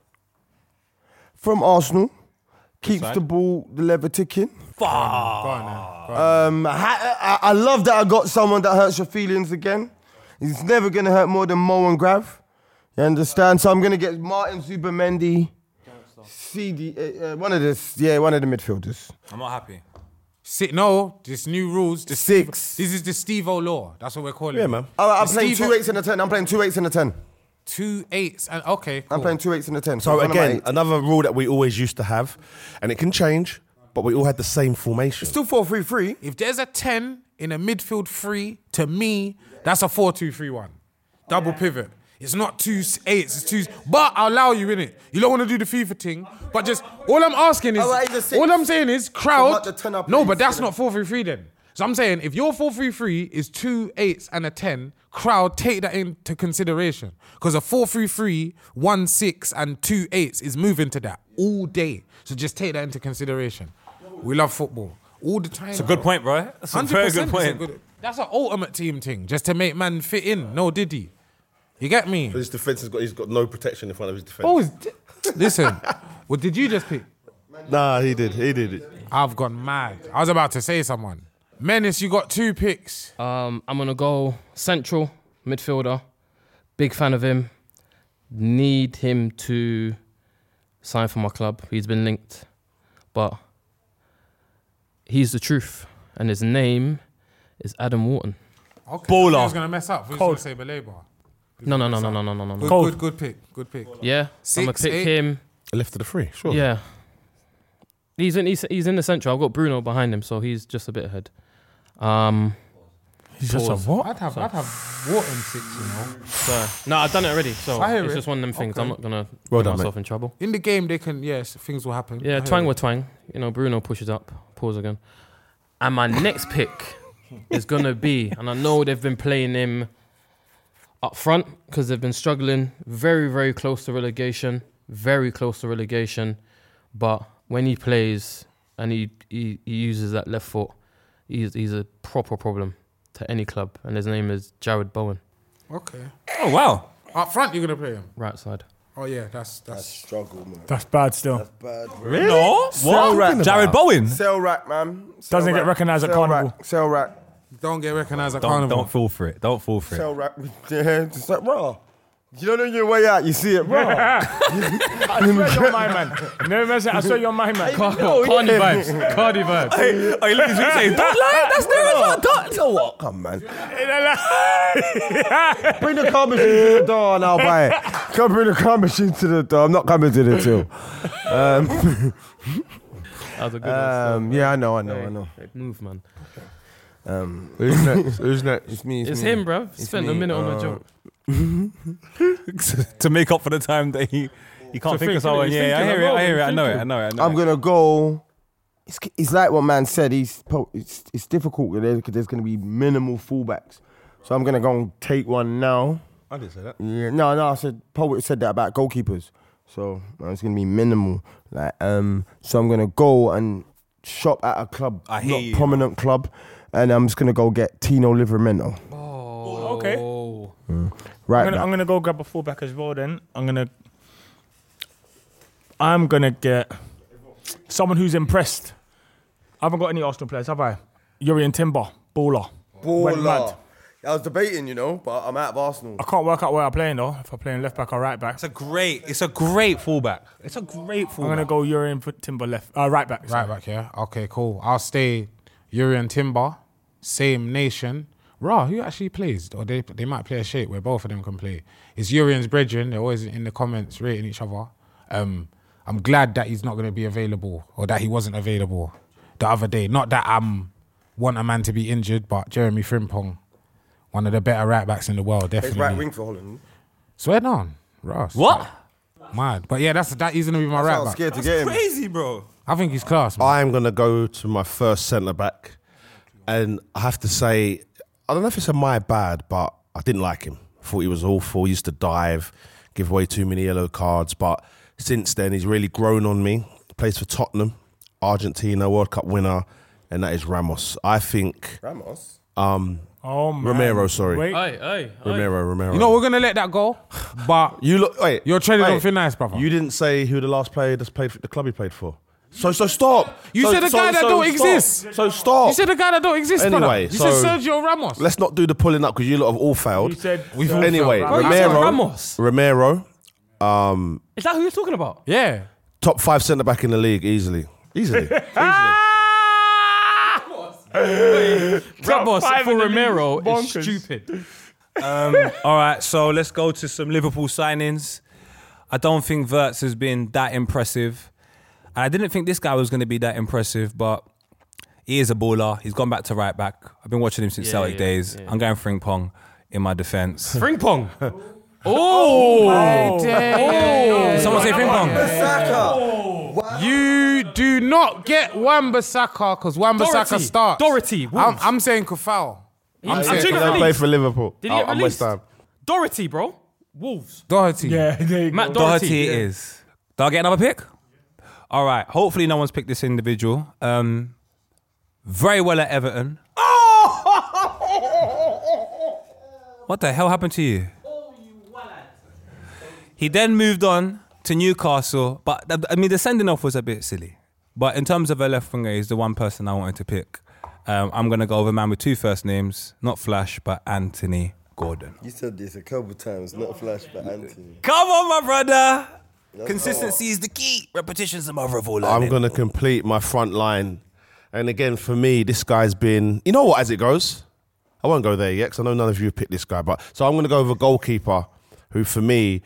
from Arsenal. Keeps the ball, the lever ticking. Go on now. Go on. Um, I, I, I love that I got someone that hurts your feelings again. He's never gonna hurt more than Mo and Grav. You understand? So I'm gonna get Martin Zubimendi, C D, uh, uh, one of the yeah, one of the midfielders. I'm not happy. Si- no, this new rules. The Six. Steve, this is the Steve-O law. That's what we're calling Yeah, it. man. All right, I'm The playing Steve- two eights and a ten. I'm playing two eights and a ten. Two eights and okay. Cool. I'm playing two eights and a ten. So one of my again, eights. another rule that we always used to have, and it can change, but we all had the same formation. still four three three. If there's a ten in a midfield three, to me, that's a four two three one. Double pivot. It's not two eights, it's two. But I'll allow you in it. You don't want to do the FIFA thing, but just all I'm asking is, Oh, right, it's a six. all I'm saying is So crowd. not the ten up no, eights, but that's you know. not four three three then. So I'm saying if your four three three is two eights and a ten, crowd take that into consideration because a four three three, one six and two eights is moving to that all day. So just take that into consideration. We love football all the time. It's a good point, bro. That's a very good point. That's an ultimate team thing, just to make man fit in. No Diddy. You get me? His defense has got he's got no protection in front of his defense. Oh, it's- listen. What did you just pick? Nah, he did. He did it. I've gone mad. I was about to say someone. Menace, you got two picks. Um, I'm gonna go central midfielder. Big fan of him. Need him to sign for my club. He's been linked, but he's the truth, and his name is Adam Wharton. Okay. Baller. I was gonna mess up. Who's gonna say Belabor? No, no, no, no, no, no, no, no. Good, Cold. good, good pick. Good pick. Yeah, I'm gonna Six, pick eight. him. Left of the free, sure. Yeah, he's in. He's, he's in the central. I've got Bruno behind him, so he's just a bit ahead. Um, He's just a Pause. what? I'd have, I'd have Wharton six. You know, so no, I've done it already. So I hear it's it. just one of them things. Okay. I'm not gonna Well get done, myself in trouble. in the game they can. Yes, things will happen. I Yeah, hear twang it. with twang. You know, Bruno pushes up. Pause again. And my next pick is gonna be, and I know they've been playing him up front because they've been struggling. Very, very close to relegation. Very close to relegation. But when he plays and he he, he uses that left foot, he's he's a proper problem to any club. And his name is Jared Bowen, Okay. Oh wow. Up front, you're gonna play him. right side. Oh yeah, that's that's. Struggle, man. That's bad still. Bad. Really? No. Sell rack. What? Jared Bowen. Sell rack, man. Sell Doesn't get rack. recognised at Sell Carnival. Rack. Sell rack. Don't get recognised at Don't Carnival. don't fall for it. Don't fall for it. Sell rack. Yeah, just like, bro. You don't know your way out, you see it, bro. I swear you're my man. No mess. I swear you're my man. No, Cardi yeah. vibes. Cardi vibes. Hey, oh, look, he's saying, don't lie. That's No, don't, so what? Come, man. Bring the car machine to the door and I'll buy it. Come bring the car machine to the door. I'm not coming to the till. Um, That was a good one. um, yeah, I know, I know, I know. Move, man. Um, Who's next? Who's next? it's me. It's, It's me. him, bruv. Spent a me. minute on the Uh, joke. to make up for the time that he he can't To think think, of someone. innit? He's Yeah, I thinking hear it. about I hear it, it. I know it. thinking. I know it. I know I'm it. gonna go. It's, it's like what man said. He's po- it's it's difficult because there's gonna be minimal fullbacks. So I'm gonna go and take one now. I didn't say that. Yeah, no, no. I said poet said that about goalkeepers. So uh, it's gonna be minimal. Like um, so I'm gonna go and shop at a club, I hear not you. prominent club, and I'm just gonna go get Tino Livramento. Oh, okay. Right I'm gonna, back. I'm gonna go grab a fullback as well. Then I'm gonna, I'm gonna get someone who's impressed. I haven't got any Arsenal players, have I? Urian Timber, baller. Went mad. I was debating, you know, but I'm out of Arsenal. I can't work out where I'm playing though. If I'm playing left back or right back, It's a great. It's a great fullback. It's a great I'm fullback. gonna go Urian Timber left, uh, right back. Right back, yeah. Okay, cool. I'll stay Urian Timber, same nation. Raw, who actually plays? Or they they might play a shape where both of them can play. It's Urian's brethren. They're always in the comments rating each other. Um, I'm glad that he's not going to be available or that he wasn't available the other day. Not that I'm want a man to be injured, but Jeremy Frimpong, one of the better right backs in the world, He's definitely. right wing for Holland. Swear down, Ross. What? Mad. But yeah, that's that. He's going to be my So right I'm back. scared to get him. Crazy, bro. I think he's class, man. I'm gonna go to my first centre back, and I have to say, I don't know if it's a my bad, but I didn't like him. I thought he was awful. He used to dive, give away too many yellow cards. But since then, he's really grown on me. Plays for Tottenham, Argentina World Cup winner, and that is Ramos. I think Ramos. um, Oh man. Romero. Sorry, Wait. Aye, aye, aye. Romero. Romero. You know, we're going to let that go. But you look. Wait, you're treading wait. on thin ice, brother. You didn't say who the last player that's played for the club he played for. So so stop. You So- said the so- guy that so don't stop. exist. So stop. You said the guy that don't exist, Anyway, brother. You so- said Sergio Ramos. Let's not do the pulling up because you lot have all failed. You said We've so- all Anyway, so- Bro, you said Romero. Ramos. Romero, um, Is that who you're talking about? Yeah. top five centre back in the league easily, easily. easily. Ramos five for in the Romero league. is Bonkers. stupid. Um, all right, so let's go to some Liverpool signings. I don't think Wirtz has been that impressive. And I didn't think this guy was going to be that impressive, but he is a baller. He's gone back to right back. I've been watching him since Yeah, Celtic yeah, days. yeah. I'm going Frimpong in my defence. Frimpong. Oh. Someone say Frimpong. You do not get Wan-Bissaka because Wan-Bissaka Doherty. starts. Doherty. I'm, Wolves. I'm saying Kufal. I'm I'm saying taking They released. play for Liverpool. Did he get uh, and released? West Ham. Doherty, bro. Wolves. Doherty. Yeah, there you go. Matt Doherty. Doherty it is. Do I get another pick? All right. Hopefully no one's picked this individual. Um, very well at Everton. What the hell happened to you? He then moved on to Newcastle, but th- I mean the sending off was a bit silly. But in terms of a left winger, he's the one person I wanted to pick. Um, I'm gonna go with a man with two first names, not Flash, but Anthony Gordon. You said this a couple times, not Flash, but Anthony. Come on, my brother. Consistency is the key. Repetition's the mother of all. I'm going to complete my front line. And again, for me, this guy's been... You know what, as it goes? I won't go there yet, because I know none of you have picked this guy. But So I'm going to go with a goalkeeper who, for me...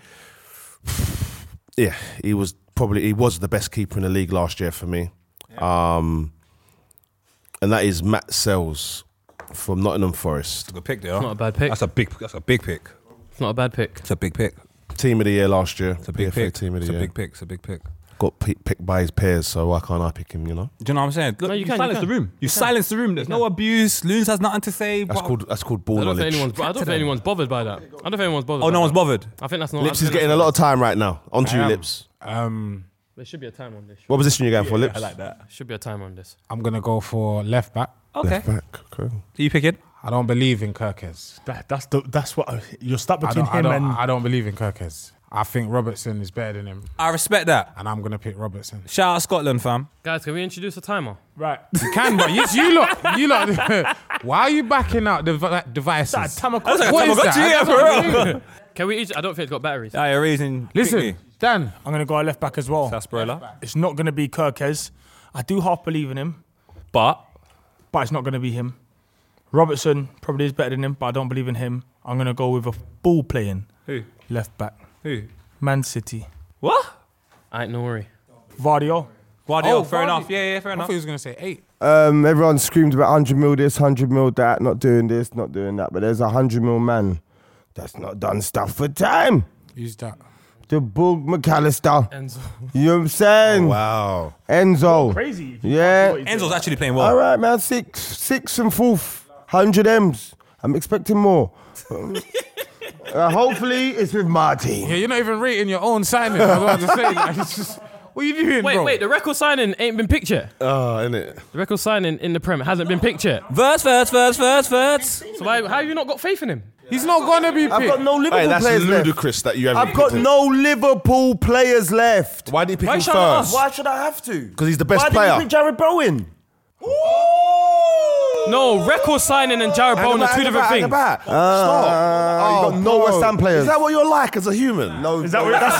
Yeah, he was probably... He was the best keeper in the league last year for me. Yeah. Um, and that is Matt Sells from Nottingham Forest. That's a good pick, there. It's not a bad pick. That's a big, that's a big pick. It's not a bad pick. It's a big pick. Team of the year last year. It's a big P F A pick. Team of the it's year. a big pick. It's a big pick. Got p- picked by his peers, so why can't I pick him, you know? Do you know what I'm saying? Look, No, you you, can, you silence can. the room. You, You silence the room. There's no abuse. Loons has nothing to say. That's but- called that's called ball I don't think knowledge. anyone's. I don't think anyone's bothered by that. I don't think anyone's bothered. Oh, by no one's that. bothered. I think that's not. Lips I is think getting a that's lot of time right now. On to I you, am. Lips. Um, There should be a time on this. What position are you going for, Lips? I like that. Should be a time on this. I'm gonna go for left back. Okay. Left back. Cool. Who you picking? I don't believe in Kirkes. That, that's the that's what you're stuck I between don't, I him don't, and. I don't believe in Kirkes. I think Robertson is better than him, I respect that. and I'm gonna pick Robertson. Shout out Scotland, fam. Guys, can we introduce a timer? Right. You can, but you, you lot, you lot. Why are you backing out the devi- devices? That Tamagotchi. That's like What is Tamagotchi, that? yeah, That's for what real. I mean. Can we each? I don't think it's got batteries. Ah, you're raising. Listen, Dan. I'm gonna go left back as well. Sarsaparilla. It's not gonna be Kirkes. I do half believe in him, But but it's not gonna be him. Robertson probably is better than him, but I don't believe in him. I'm gonna go with a ball playing who? left back. Who? Man City. What? I ain't no worry. Vardio. Guardiola. Oh, fair Vardy. enough. Yeah, yeah, fair I enough. thought he was gonna say eight. Um, everyone screamed about one hundred mil this, one hundred mil that, not doing this, not doing that. But there's a one hundred mil man that's not done stuff for time. Who's that? The Bull McAllister. Enzo. You know what I'm saying? Wow. Enzo. Crazy. if you Yeah. can't see what he's Enzo's doing. actually playing All well. right, man. Six, six and fourth. one hundred M's. I'm expecting more. uh, hopefully, it's with Marty. Yeah, you're not even rating your own signing. I was about to say, like, it's just, what are you doing, Wait, bro? wait. The record signing ain't been picked yet. Oh, innit? The record signing in the Prem hasn't been picked yet. Verse, verse, verse, verse, verse. So why, how have you not got faith in him? He's not gonna be I've picked. got no Liverpool Hey, that's players left. ludicrous that you haven't I've got picked him. no Liverpool players left. Why did you pick Why him shout out first? Why should I have to? Because he's the best Why player. did you pick Jared Bowen? No, record signing and Jared Bowen are two different things. Stop. Oh, you got no West Ham players. Is that what you're like as a human? No, Is that what That's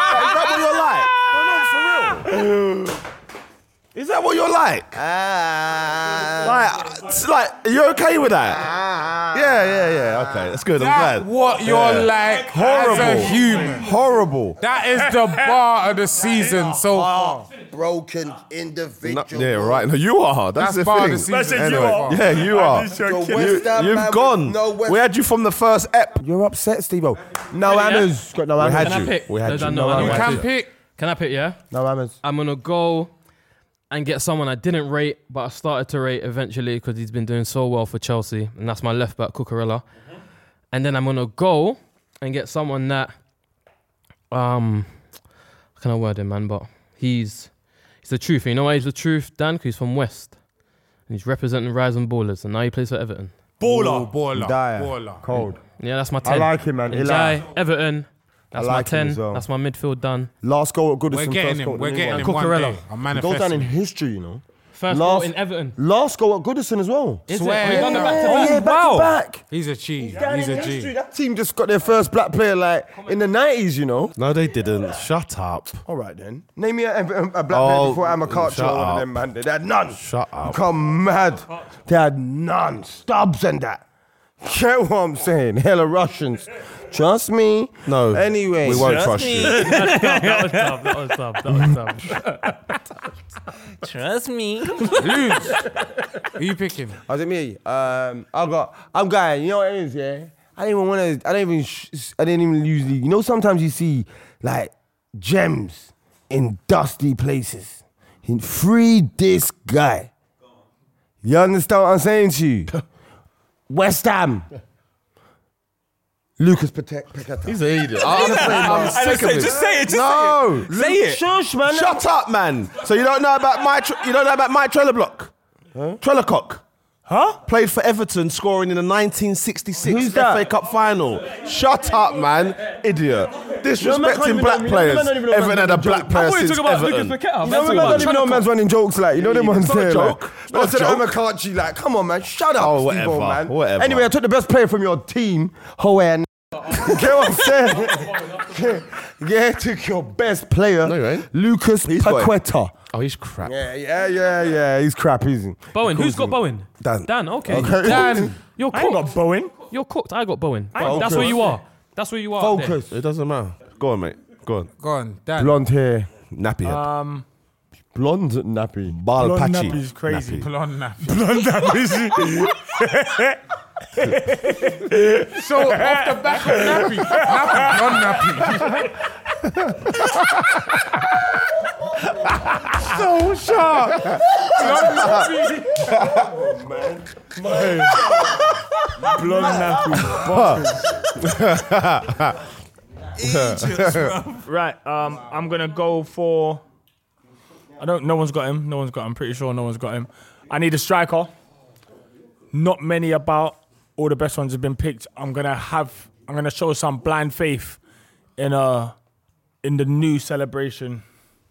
not. Is that what you're like? No, no, for real. Is that what you're like? Ah. Like, it's like, are you okay with that? Yeah, yeah, yeah. Okay, that's good. I'm That's glad. what you're Yeah. like Horrible. as a human. Horrible. That is the bar of the season so far. Broken No, individual. yeah, right. No, you are. That's, That's the bar of thing. the season. said you so are. far. Yeah, you are. The You, West Ham man you've with gone. no West- We had you from the first ep. You're upset, Steve-O. No Yeah. hammers. Got no We hammers. had Can I you. pick? We had No, you. no, no, You no, can no. pick. Can I pick? Yeah. No hammers. I'm gonna go and get someone I didn't rate, but I started to rate eventually because he's been doing so well for Chelsea, and that's my left back, Cucurella. And then I'm gonna go and get someone that, um, how can I word him, man? But he's he's the truth. You know why he's the truth, Dan? Because he's from West, and he's representing Rising Ballers, and now he plays for Everton. Baller. Ooh, baller. Dyer. Baller. Cold. Yeah, that's my I ten. like him, man. Eli. Njai, Everton. That's I like my him ten. as well. That's my midfield done. Last goal at Goodison. We're getting first goal him. at We're the getting new him one Cucurella. day. I'm one. Goes down in manifesting. history, you know. First Last- goal in Everton. Last goal at Goodison as well. Is Swear. it? Oh, you done the back to Oh, back? yeah, back Wow. to back. He's a G. Down He's in a history. G. That team just got their first black player like in the nineties, you know. No, they didn't. Shut up. All right then. Name me a, a, a black Oh, player before Amakarcha shut or one of up. them, man. They had none. Shut up. You come mad. They had none. Stubbs and that. Get what I'm saying? Hella Russians. Trust me. No. Anyway. we won't trust you. That was tough. That was tough. That was tough. Trust me. Who you picking? Oh, is it me? Um, I got. I'm going. You know what it is, yeah. I didn't even want to. I didn't even. Sh- I didn't even usually. You know, sometimes you see like gems in dusty places. He free this guy. You understand what I'm saying to you? West Ham. Lucas Paqueta. He's an idiot. I'm, I'm sick of it. Just say it. Just No. say it. Say it. Shush, man. Shut up, man. So you don't know about my, tr- you don't know about my trailer block? Huh? Trailer cock. Huh? Played for Everton, scoring in the nineteen sixty-six Who's F that? A Cup final. Shut up, man. Idiot. Disrespecting even black know- you know players. man don't even know Everton man had a don't black joke. player I thought you since were talking about Everton. Lucas Paqueta. You know, That's man, the I one. don't even know man's running jokes like, you know them ones It's not a there. joke. Like, It's not a I said, joke. I'm a Kachi, like, come on, man, shut up, Oh, Steve-O, whatever, man. whatever. Anyway, I took the best player from your team, Hoan. Get what I'm saying? Yeah, I took your best player, No, you ain't. Lucas He's got it. Paqueta. Oh, he's crap. Yeah, yeah, yeah, yeah. He's crap, isn't he? Bowen. Who's got Bowen? Dan. Dan. Okay. Okay. Dan. You're I ain't cooked. got Bowen. You're cooked. I got Bowen. got That's Focus. where you are. That's where you are. up there. Focus. It doesn't matter. Go on, mate. Go on. Go on, Dan. Blonde hair. Nappy head. Um, Blonde nappy. Bal blonde patchy. nappy's crazy. Nappy. Blonde nappy. Blonde nappy's. So off the back of nappy, nappy, blonde nappy. So sharp. Blonde nappy. Right. Um, I'm gonna go for. I don't. No one's got him. No one's got him. I'm pretty sure no one's got him. I need a striker. Not many about. All the best ones have been picked. I'm gonna have. I'm gonna show some blind faith in uh in the new celebration.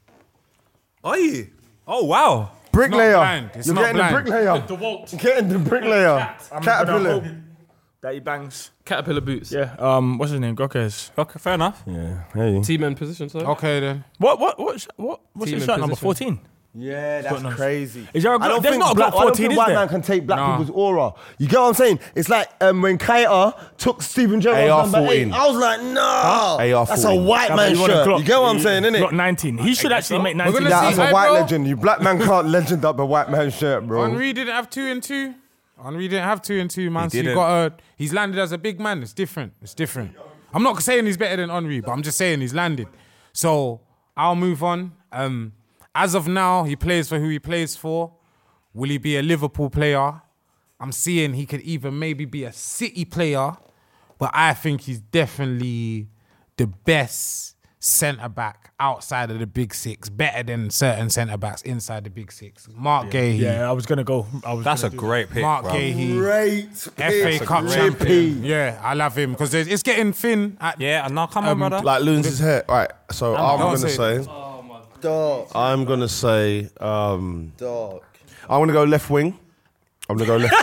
Are you? Oh wow. Bricklayer. blind. It's You're not getting blind. the bricklayer. The Walt. Getting the bricklayer. I'm gonna Caterpillar. hope that he bangs. Caterpillar boots. Yeah. Um. What's his name? Gokes. Okay, fair enough. Yeah. Hey. Team and position. Sorry. Okay then. What? What? What? What? What's Team his and shirt number? position. fourteen. Yeah, Got that's none. crazy. Is there a I Glock- don't there's think not a black, Glock I don't fourteen, think is white there? man can take black Nah. people's aura. You get what I'm saying? It's like um, when Kaita took Stephen Gerrard's A R number eight. fourteen. I was like, nah, A R that's a fourteen. white Yeah, man but you want a shirt. Glock. You get what I'm saying, innit? Glock nineteen. He should actually make nineteen. gonna Yeah, see- that's a Hey, white bro. legend. You black man can't legend up a white man shirt, bro. Henry didn't have two and two. Henry didn't have two and two, man. He so you didn't. got a. He's landed as a big man. It's different. It's different. I'm not saying he's better than Henry, but I'm just saying he's landed. So I'll move on. Um, as of now, he plays for who he plays for. Will he be a Liverpool player? I'm seeing he could even maybe be a City player, but I think he's definitely the best centre back outside of the big six, better than certain centre backs inside the big six. Mark Gahey, Yeah, I was gonna go. I was That's a gonna do- great pick, Mark bro. Gahey, Great. F A Cup great champion. pick. Yeah, I love him because it's getting thin. At, Yeah, and now come on, Um, brother. Like Loons' hair. Right. So I'm don't gonna say say. Dark. I'm gonna say. Um, Dark. I'm gonna go left wing. I'm gonna go left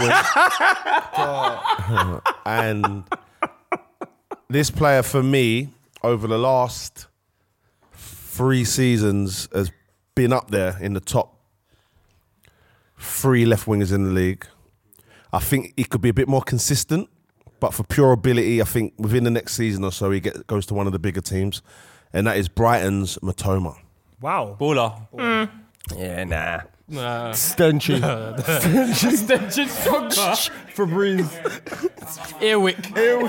wing. And this player for me over the last three seasons has been up there in the top three left wingers in the league. I think he could be a bit more consistent, but for pure ability, I think within the next season or so he get, goes to one of the bigger teams, and that is Brighton's Matoma. Wow. Baller. Yeah, nah. Nah. Stenchy. Extension from Febreze. Earwick.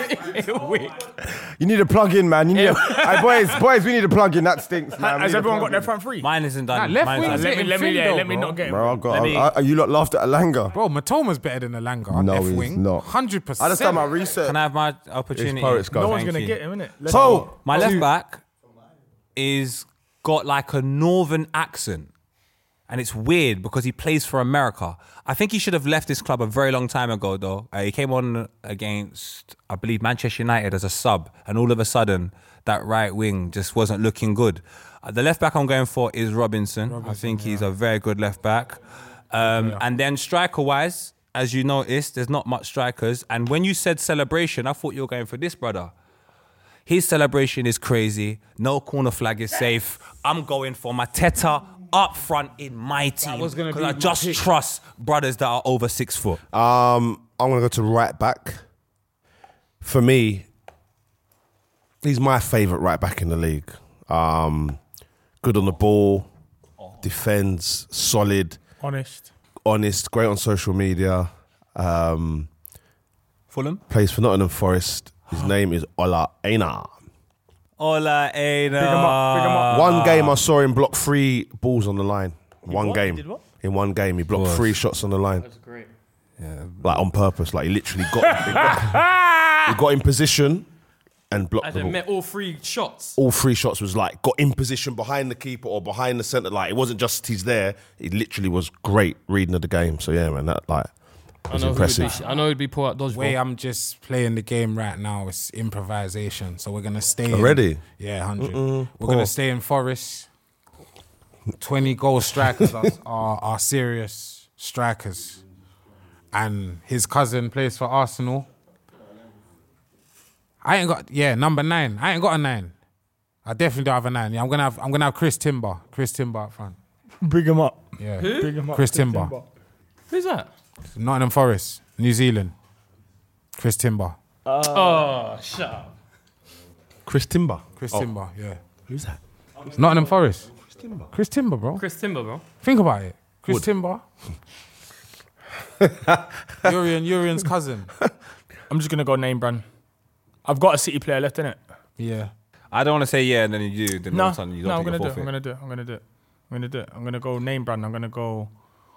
You need a plug in, man. You need a, hey, boys, boys, we need a plug in. That stinks, man. We Has need a everyone got plug-in. their front three? Mine isn't Nah, done. left Mine's wing's done. Let me, getting let me, thin yeah, though, let me bro. not get him. Bro, I got. Let me- I, I, you lot laughed at Alanga. Bro, Matoma's better than Alanga. No, F he's wing. not. Hundred percent. I just done my research. Can I have my opportunity? Poets go. No one's Thank gonna you. get him, innit? Let's So, go. My left back is got like a northern accent. And it's weird because he plays for America. I think he should have left this club a very long time ago, though. Uh, he came on against, I believe, Manchester United as a sub. And all of a sudden, that right wing just wasn't looking good. Uh, the left back I'm going for is Robinson. I think he's a very good left back. Um, And then striker-wise, as you noticed, there's not much strikers. And when you said celebration, I thought you were going for this, brother. His celebration is crazy. No corner flag is safe. I'm going for Mateta up front in my team. was gonna Because be I my just pick. trust brothers that are over six foot. Um, I'm gonna go to right back. For me, he's my favourite right back in the league. Um, good on the ball, defends, solid, Honest. honest, great on social media. Um, Fulham? plays for Nottingham Forest. His name is Ola Aina. Ola Aina. Big 'em up, big 'em up. One game I saw him block three balls on the line. One what? game. He did what? In one game, he blocked three shots on the line. That's great. Like on purpose. Like he literally got, he got, he got in position and blocked I the ball. met all three shots. All three shots was like got in position behind the keeper or behind the centre. Like it wasn't just he's there. It literally was great reading of the game. So yeah, man, that like I know impressive. Who'd be, I know he'd be poor at dodgeball. Way I'm just playing the game right now, it's improvisation. So we're gonna stay Already? in, yeah, hundred. We're gonna stay in Forest. Twenty goal strikers are, are are serious strikers, and his cousin plays for Arsenal. I ain't got yeah number nine. I ain't got a nine. I definitely don't have a nine. Yeah, I'm gonna have I'm gonna have Chris Timber. Chris Timber up front. Big him up. Yeah, Big him up. Chris Timber. Who's that? Nottingham Forest, New Zealand. Chris Timber. Oh, shut up. Chris Timber. Chris Oh. Timber. Yeah. Who's that? Nottingham Forest. Chris Timber. Chris Timber, bro. Chris Timber, bro. Think about it. Chris Wood. Timber. Urian, Urian's cousin. I'm just gonna go name brand. I've got a City player left in it. Yeah. I don't want to say yeah, and then you do. Then all No, of a sudden you don't no, I'm take gonna a do it. forfeit. I'm gonna do it. I'm gonna do it. I'm gonna do it. I'm gonna go name brand. I'm gonna go.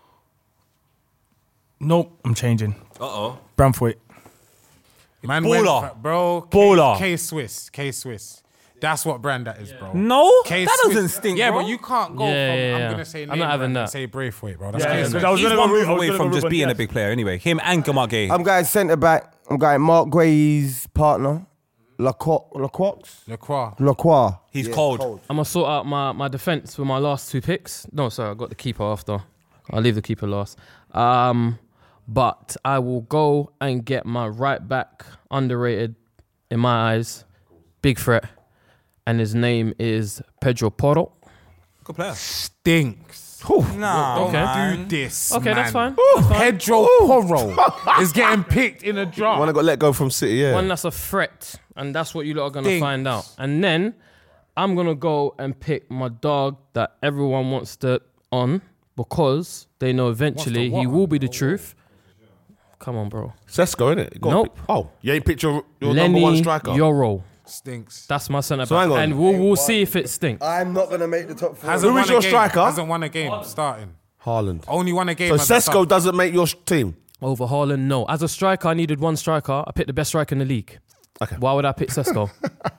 Nope, I'm changing. Uh oh. Branthwaite. Man Baller. went for- bro. Baller. K Swiss. K Swiss. That's what brand that is, bro. No, K that Swiss- doesn't stink, Yeah, bro. but you can't go Yeah, from. yeah, I'm yeah. gonna say I'm name not having brand and that. say Braithwaite, bro. That's Yeah, K yeah, Swiss. because I was He's gonna one go move I was away gonna from go just Ruben being a Dias. big player anyway. Him and Gamal Gay. I'm going centre back. I'm going Mark Gray's partner, Lacroix. Lacroix. Lacroix. Lacroix. He's Yeah, cold. I'm gonna sort out my, my defense with my last two picks. No, sorry, I got the keeper after. I'll leave the keeper last. Um, but I will go and get my right back, underrated in my eyes, big threat, and his name is Pedro Porro. Good player. Stinks. Nah, Don't Okay. do this. Okay, man. that's fine. Pedro Porro is getting picked in a draft. One that got let go from City, yeah. One that's a threat, and that's what you lot are gonna Stinks. find out. And then I'm gonna go and pick my dog that everyone wants to on because they know eventually what? he will be the truth. Come on, bro. Sesko, innit? Got Nope. Oh, you ain't picked your, your Lenny number one striker. Yoro. Stinks. That's my centre So hang back, on. and we'll we'll see if it stinks. I'm not gonna make the top four. Hasn't Who is won a your game. striker? Hasn't won a game starting. Haaland. Only won a game. So as a Sesko sub. doesn't make your sh- team. Over Haaland, no. As a striker, I needed one striker. I picked the best striker in the league. Okay. Why would I pick Sesko?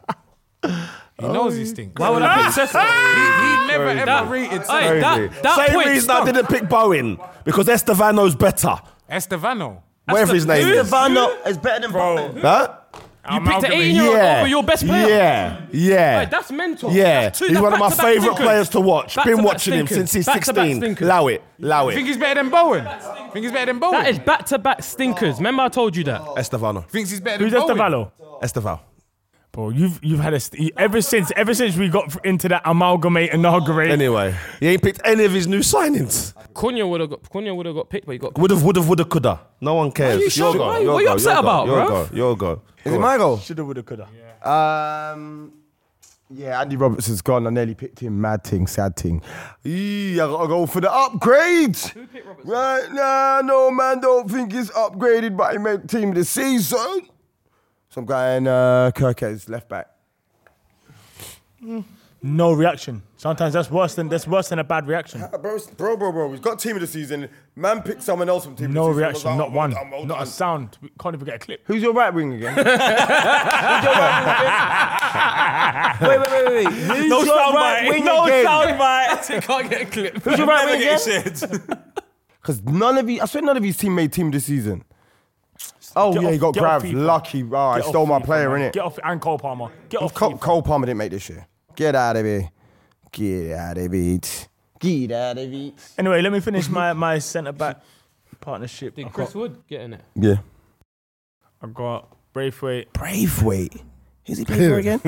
He knows he stinks. Why would I pick Sesko? He never ever That- rated Hey, that, that Same point reason I stunk. didn't pick Bowen because Estevano's better. Estevano. Whatever his name is. Stefano is better than Bro. Huh? You picked the eighteen-year-old Yeah. over your best player. Yeah. Yeah. Hey, that's mental. Yeah, That's two- he's that's one of my back-to-back favourite stinkers. players to watch. Been Back-to-back watching him stinkers. since he's Back-to-back sixteen. stinkers. Allow it, allow Think it. he's better than Bowen. Think he's better than Bowen. That is back-to-back stinkers. Remember I told you that. Estevano. Thinks he's better Who's than Bowen. Estevalo? Esteval. Bro, you've you've had a st- ever since ever since we got into that amalgamate inaugurate. Anyway, he ain't picked any of his new signings. Cunha would have got Cunha would have got picked, but he got. Would have, would have, would have, coulda. No one cares. you Your sure? go, Why- your what are you go, upset your go, about, your bruv? go, your go. Is it my goal? Shoulda, woulda, coulda. Um, yeah, Andy Robertson's gone. I nearly picked him. Mad thing, sad thing. Eee, I gotta go for the upgrade. Who picked Robertson? Right now, no man don't think he's upgraded, but he made team of the season. So I'm going uh, Kirkes, left back. No reaction. Sometimes that's worse than that's worse than a bad reaction. Uh, Bro, bro, bro, bro, we've got team of the season. Man picked someone else from team No of the season. reaction, I was like, not oh, one, well done, well not a done. sound. We can't even get a clip. Who's your right wing again? Who's your right wing again? Wait, wait, wait, wait. Who's No your sound right bite. wing No again? sound bite. He can't get a clip. Who's your right wing again? Because none of you, I swear none of his team made team this season. Oh, Get yeah, off- he got get off grabbed. FIFA. Lucky. Oh, I Get off stole my FIFA, player, man. innit? Get off and Cole Palmer. Get off. Cole, FIFA. Cole Palmer didn't make this year. Get out of here. Get out of it. Get out of it. Anyway, let me finish my my centre back partnership. I Did Chris got, Wood get in it? Yeah. I got Braithwaite. Braithwaite. Who's he playing for again?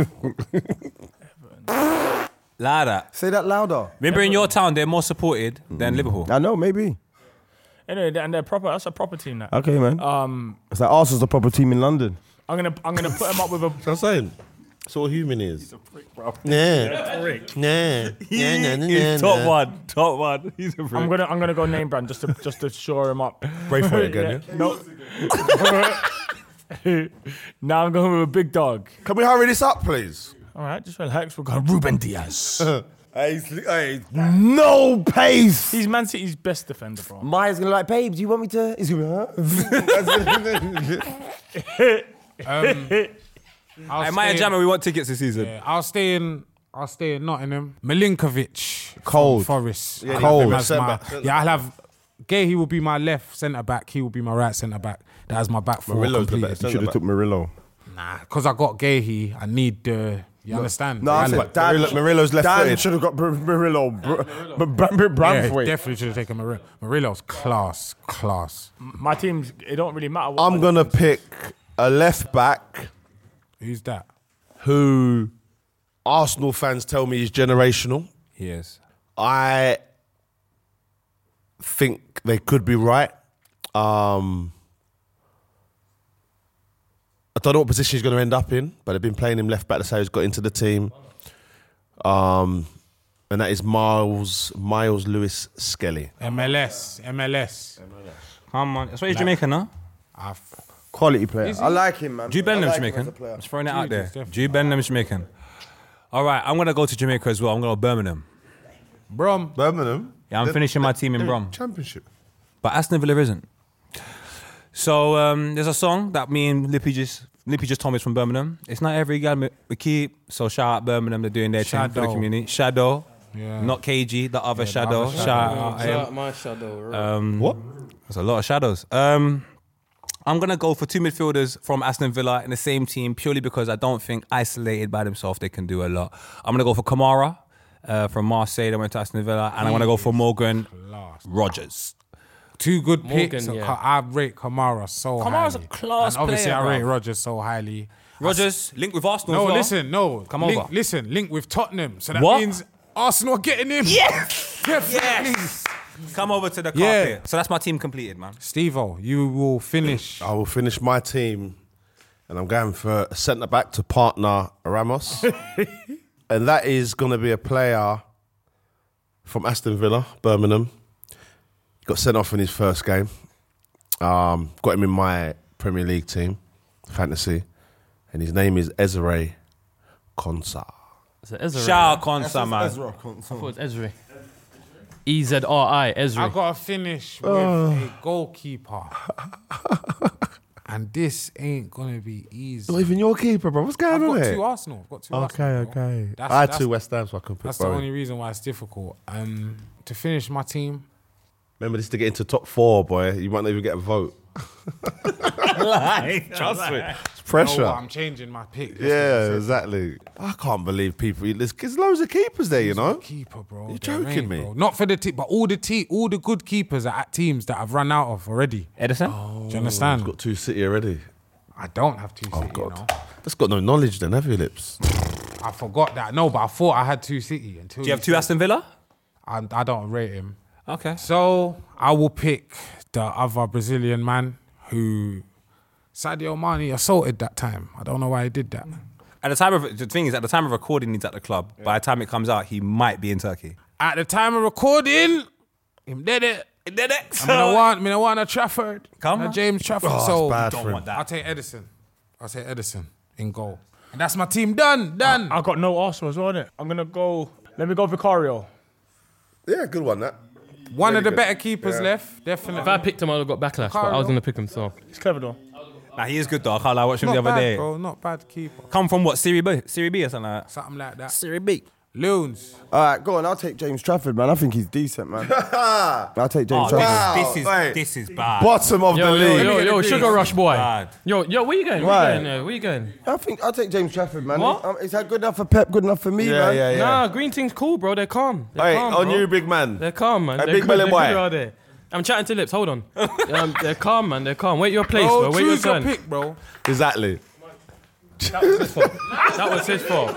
Louder. Say that louder. Remember in your town, they're more supported than Liverpool. I know, maybe. Anyway, and they're proper. That's a proper team now. Okay, man. Um, It's like Arsenal's the proper team in London. I'm gonna I'm gonna put him up with a. That's what I'm saying. That's what human is. He's a freak, bro. Yeah. Nah. Nah, nah, nah, He's nah, top nah. one. Top one. He's a I'm freak. gonna I'm gonna go name brand just to just to shore him up. Braithwaite again, yeah? No. Now I'm going with a big dog. Can we hurry this up, please? All right, just relax. We're going Ruben Diaz. Hey, hey, no pace. He's Man City's best defender, bro. Maya's gonna like, babe, do you want me to? He's gonna be, Um, I'll Hey, Maya stay- Jammer, we want tickets this season. Yeah, I'll stay in. I'll stay in Nottingham. Milinkovic. from Cold. Forest. Yeah, I'll cold. have him as Centre my- back, centre Yeah, I'll have Gahey will be my left centre back. He will be my right centre back. That is my back four Murillo's the completed. best You should centre have back. took Murillo. Nah, because I got Gahey, I need the. You understand? No, I I said like- Dan, Murillo- Murillo's left Dan footed. should have got Br- Murillo. Br- Br- Br- Yeah, Bramthwaite. definitely should have taken Murillo. Murillo's class, class. My teams, it don't really matter. What I'm going to pick a left back Who's that? who Arsenal fans tell me is generational. Yes. I think they could be right. Um, I don't know what position he's going to end up in, but they've been playing him left back. That's how he's got into the team. Um, and that is Miles Miles Lewis Skelly. M L S, M L S. Come on. That's why he's Jamaican, no? I've, Quality player. I like him, man. Jude I Bellingham's like him as Jamaican. a player. I'm just throwing it out Jude there. is definitely- Jude Bellingham's Jamaican. All right, I'm going to go to Jamaica as well. I'm going to go Birmingham. Brom. Birmingham. Yeah, I'm finishing my team in Brom. Championship. But Aston Villa isn't. So um, there's a song that me and Lippy just Lippy just told me it's from Birmingham. It's not every guy we we keep. So shout out Birmingham. They're doing their thing for the Shadow. community. Shadow, Yeah. not K G, the other the Shadow. other Shout Shadow. out Shout him. out my shadow. Right. Um, What? There's a lot of shadows. Um, I'm gonna go for two midfielders from Aston Villa in the same team purely because I don't think isolated by themselves they can do a lot. I'm gonna go for Kamara uh, from Marseille that went to Aston Villa, and I'm gonna go for Morgan Class. Rogers. Two good Morgan, picks. yeah. Ka- I rate Kamara so Kamara's highly. a class And obviously, player, I rate bruv. Rogers so highly. Rogers linked with Arsenal. No, as well. listen, no. Come link, over. Listen, link with Tottenham. So that What? means Arsenal are getting him. Yes! Definitely. Yes! Come over to the carpet. Yeah. So that's my team completed, man. Steve-O, you will finish. I will finish my team, and I'm going for a centre back to partner Ramos, and that is going to be a player from Aston Villa, Birmingham. He got sent off in his first game. Um, got him in my Premier League team, fantasy, and his name is Ezra Konsa. Is it Ezra? Shout out Konsa, man. I thought it was Ezra. E Z R I, Ezra. I got to finish with Oh. a goalkeeper. And this ain't going to be easy. Not even your keeper, bro. What's I've going on got here? two Arsenal. I've got two Okay, Arsenal. bro. okay. That's- I had that's- two West Ham, so I can put That's the both. only reason why it's difficult. Um, to finish my team, Remember, this to get into top four, boy. You might not even get a vote. Trust me. It's pressure. you know what, I'm changing my pick. That's what Yeah, I said. exactly. I can't believe people. There's, there's loads of keepers there, you know. Keeper, bro. You There joking ain't, me? bro. Not for the team, but all the te- all the good keepers are at teams that I've run out of already. Edison? Do you understand? He's got two City already. I don't have two Oh City. God, You know? that's got no knowledge then, have you, Lips? I forgot that. No, but I thought I had two City until Do you have two Aston Villa? I, I don't rate him. Okay. So I will pick the other Brazilian man who Sadio Mane assaulted that time. I don't know why he did that. At the time of the thing is, at the time of recording, he's at the club. By the time it comes out, he might be in Turkey. At the time of recording, him did it. He did it. I'm gonna want, I'm gonna want a Trafford. Come a on. James Trafford. Oh, so it's bad Don't for him. want that. I'll take Edison. I'll take Edison in goal. And that's my team done. Done. I got no Arsenal as well, innit? I'm gonna go. Let me go Vicario. Yeah, good one. That. One of the good. better keepers left, definitely. If I picked him, I would have got backlash, but I was going to pick him, so. He's clever though. Nah, he is good though. I can't lie. I watched him Not the other bad, day. bro. Not bad keeper. Come from what? Serie B? Serie B or something like that? Something like that. Serie B. Loons. All right, go on. I'll take James Trafford, man. I think he's decent, man. I'll take James Oh, Trafford. Wow. this, is, Wait. this is bad. Bottom of Yo, the yo, league. yo, yo, Sugar Rush boy. Bad. Yo, yo, where you going? Where Why? you going? uh, Where you going? I think I'll take James Trafford, man. What? Um, Is that good enough for Pep? Good enough for me, Yeah, man? yeah, yeah. Nah, Green Team's cool, bro. They're calm. They're Hey, calm, on bro. you, big man. They're calm, man. Hey, They're big good, belly they're boy. good out there. I'm chatting to Lips. Hold on. um, they're calm, man. They're calm. Wait your place, Bro, bro. Wait your choose your turn. pick, bro. Exactly. That was his fault. That was his fault.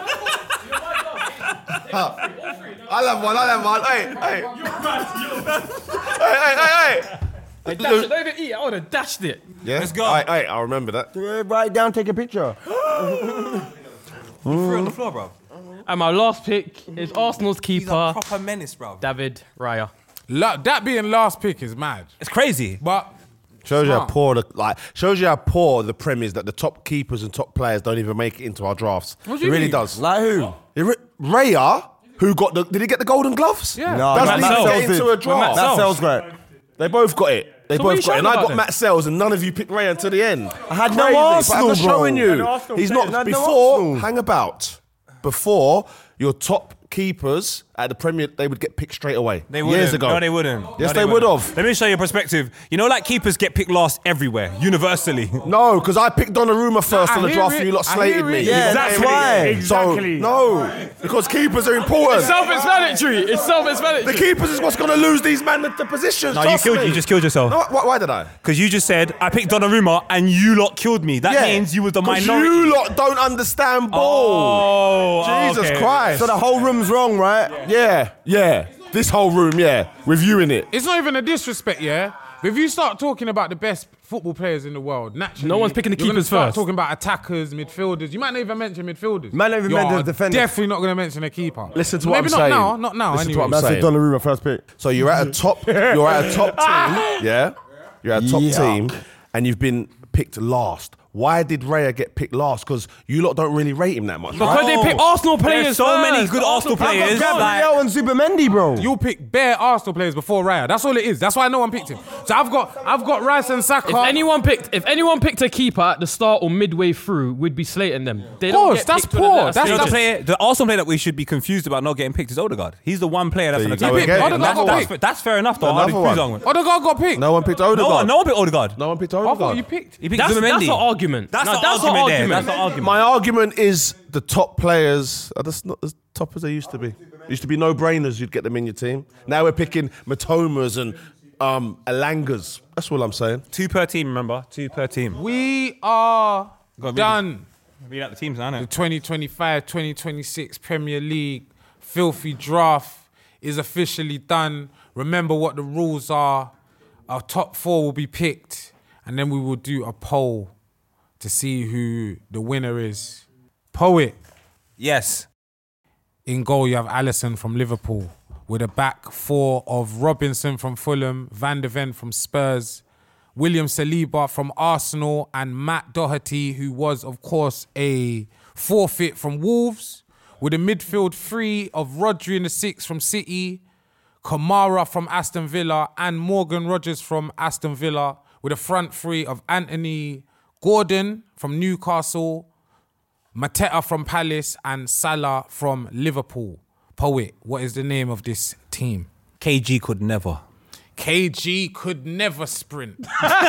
I'll have one. I'll have one. Hey, hey. hey, hey, hey, hey. I dashed it. Don't even eat. I would have dashed it. Yeah? Let's go. Hey, hey, I'll remember that. Uh, Write it down, take a picture. Free on the floor, bro. And my last pick is Arsenal's He's a keeper, proper menace, bro. David Raya. La- that being last pick is mad. It's crazy. But Shows you how Smart. poor the like. Shows you how poor the Prem is that the top keepers and top players don't even make it into our drafts. What do It you really mean? does. Like who? It re- Raya, who got the? Did he get the golden gloves? Yeah. No, Doesn't Matt even Sells get into did. a draft. Matt That Sells. sounds great. They both got it. They So what are both you got it. And shouting I about got then? Matt Sells, and none of you picked Raya until the end. I had no Crazy, Arsenal, but I'm just bro. showing I you. had no Arsenal He's players. not I had no before. Arsenal. Hang about before your top keepers at the Premier, they would get picked straight away. They wouldn't. Years ago. No, they wouldn't. Yes, No, they, would wouldn't. have. Let me show you a perspective. You know, like keepers get picked last everywhere, universally. No, because I picked Donnarumma first I on the hear draft it. and you lot I slated hear me. it. Yeah, You that's got me. why. Exactly. So, no, because keepers are important. Self-explanatory. It's The self-explanatory. keepers is what's going to lose these men the positions. No, you trust killed. me. You just killed yourself. No, why, why did I? Because you just said I picked Donnarumma and you lot killed me. That means you was the 'Cause minority. you lot don't understand ball. Oh, Jesus okay. Christ. So the whole room's wrong, right? yeah, yeah. This whole room, yeah. Reviewing it. It's not even a disrespect, yeah? But if you start talking about the best football players in the world, naturally... No one's picking the you're gonna keepers start first. talking about attackers, midfielders. You might not even mention midfielders. Might not even You're mention the defenders. definitely not going to mention a keeper. Listen to what Maybe I'm not saying. now, not now, Listen to anyway. what I'm That's saying. a Donnarumma first pick. So you're at a top, you're at a top team, yeah? You're at a top Yeah. team, and you've been picked last. Why did Raya get picked last? Because you lot don't really rate him that much, right? Because they pick Arsenal players There's so first. many good Arsenal players. like- Gabriel and Zubimendi, bro. You'll pick bare Arsenal players before Raya. That's all it is. That's why no one picked him. So I've got I've got Rice and Saka. If anyone picked, if anyone picked a keeper at the start or midway through, we'd be slating them. They don't course, get that's picked till the poor. latter That's- You know, the stages. player, the Arsenal player that we should be confused about not getting picked is Odegaard. He's the one player that's There on you the go team. again. Odegaard That's, got that's, picked. that's fair enough, though. Another I'll one. on with. Odegaard got picked. No one picked No Odegaard. one, no one picked Odegaard. No one picked I Odegaard. thought you picked. He picked That's, Zubimendi. that's the argument. That's No, the that's the argument there. argument. That's the argument. My argument is the top players are just not as top as they used to be. Used to be no-brainers, you'd get them in your team. Now we're picking Matomas and um, Alangas. That's all I'm saying. Two per team, remember? Two per team. We are Go on, read done. Read out the teams now, The innit? twenty twenty-five twenty twenty-six Premier League filthy draft is officially done. Remember what the rules are. Our top four will be picked, and then we will do a poll to see who the winner is. Poet, Yes. in goal you have Alisson from Liverpool, with a back four of Robinson from Fulham, Van de Ven from Spurs, William Saliba from Arsenal, and Matt Doherty, who was, of course, a forfeit from Wolves, with a midfield three of Rodri in the six from City, Kamara from Aston Villa, and Morgan Rogers from Aston Villa, with a front three of Anthony Gordon from Newcastle, Mateta from Palace, and Salah from Liverpool. Poet, what is the name of this team? K G could never. K G could never sprint.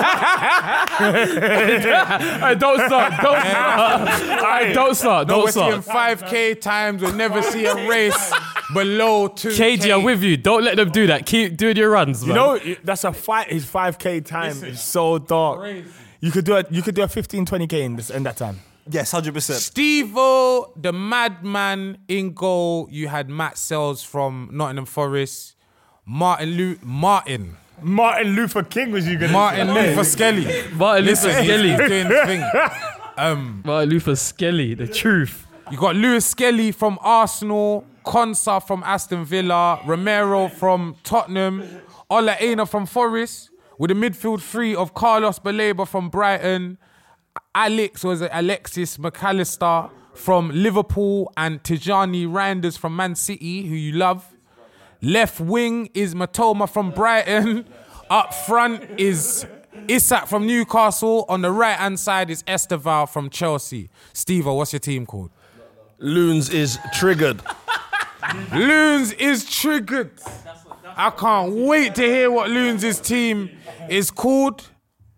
Hey, don't start. Don't start. Hey, don't start. No, Don't we're seeing start. five K times. We'll never see a race below two K. K G, I'm with you. Don't let them do that. Keep doing your runs, man. You know, that's a fight. His five K time is so dark. You could do it. You could do a fifteen, twenty K in this in that time. Yes, one hundred percent. Steve-O, the madman in goal. You had Matt Sells from Nottingham Forest. Martin Lu- Martin. Martin Luther King was you gonna Martin say? Luther Skelly. Martin Luther Listen, he's, Skelly. he's doing his thing. Martin Luther Skelly. The truth. You got Lewis Skelly from Arsenal, Konsa from Aston Villa, Romero from Tottenham, Ola Aina from Forest, with a midfield three of Carlos Baleba from Brighton, Alex was it Alexis McAllister from Liverpool, and Tijani Randers from Man City, who you love. Left wing is Matoma from Brighton. Up front is Isak from Newcastle. On the right hand side is Esteval from Chelsea. Steve-O, what's your team called? Loons is triggered. Loons is triggered. I can't wait to hear what Loons' team is called.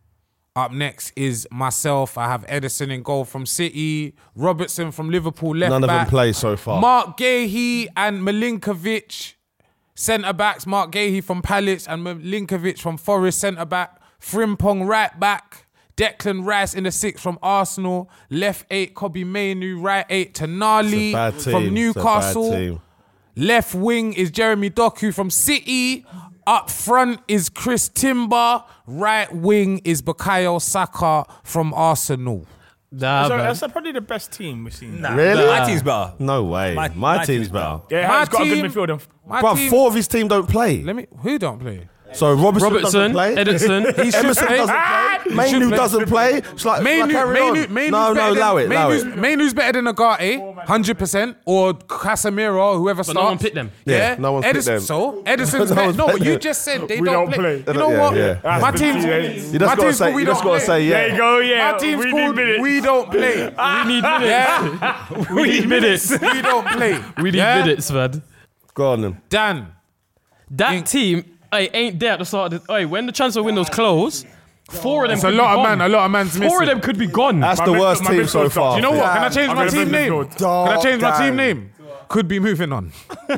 Up next is myself. I have Edison in goal from City, Robertson from Liverpool left None of back. them play so far. Mark Gahey and Milinkovic, centre backs. Mark Gahey from Palace and Milinkovic from Forest, centre back. Frimpong right back. Declan Rice in the six from Arsenal. Left eight, Kobe Mainu. Right eight, Tonali Bad team. from It's a bad Newcastle. team. Left wing is Jeremy Doku from City. Up front is Chris Timber. Right wing is Bukayo Saka from Arsenal. Nah, So man. that's probably the best team we've seen. Really? My team's better. No way. My- My, my team's team's better. Yeah, My he's got a team- good midfield. And My Bruv, team, four of his team don't play. Let me. Who don't play? So Robertson, Robertson, doesn't play. Edison. He should Emerson play. doesn't play. should Mainu play. doesn't play. It's like, Mainu, like carry Mainu, on. Mainu's no, no, better than- allow it, allow Mainu's, it. Mainu's better than Agate, one hundred percent, or Casemiro, whoever But starts. no one picked them. Yeah, no one's picked Edison, them. So, Edison's No better. one's No, but picked you them. just said they We don't don't play. play. You know Yeah, what? yeah. My team's You You my just gotta team's say, called We you just Don't gotta Play. say, yeah. There you go, yeah. My team's we called need minutes. We Don't Play. We need minutes. Yeah? We need minutes. We don't play. We need Yeah? minutes, man. Go on then. Dan. That Inc. team hey, ain't there at the start of the... Hey, when the transfer window's closed, four of them It's could a lot be of gone. man, a lot of man's missing. Four of them could be gone. That's My the mid- worst my team midfield so sucks. far. You know what? Can I change I'm my gonna team play name? midfield. Can I change my Dan. team name? Could be moving on.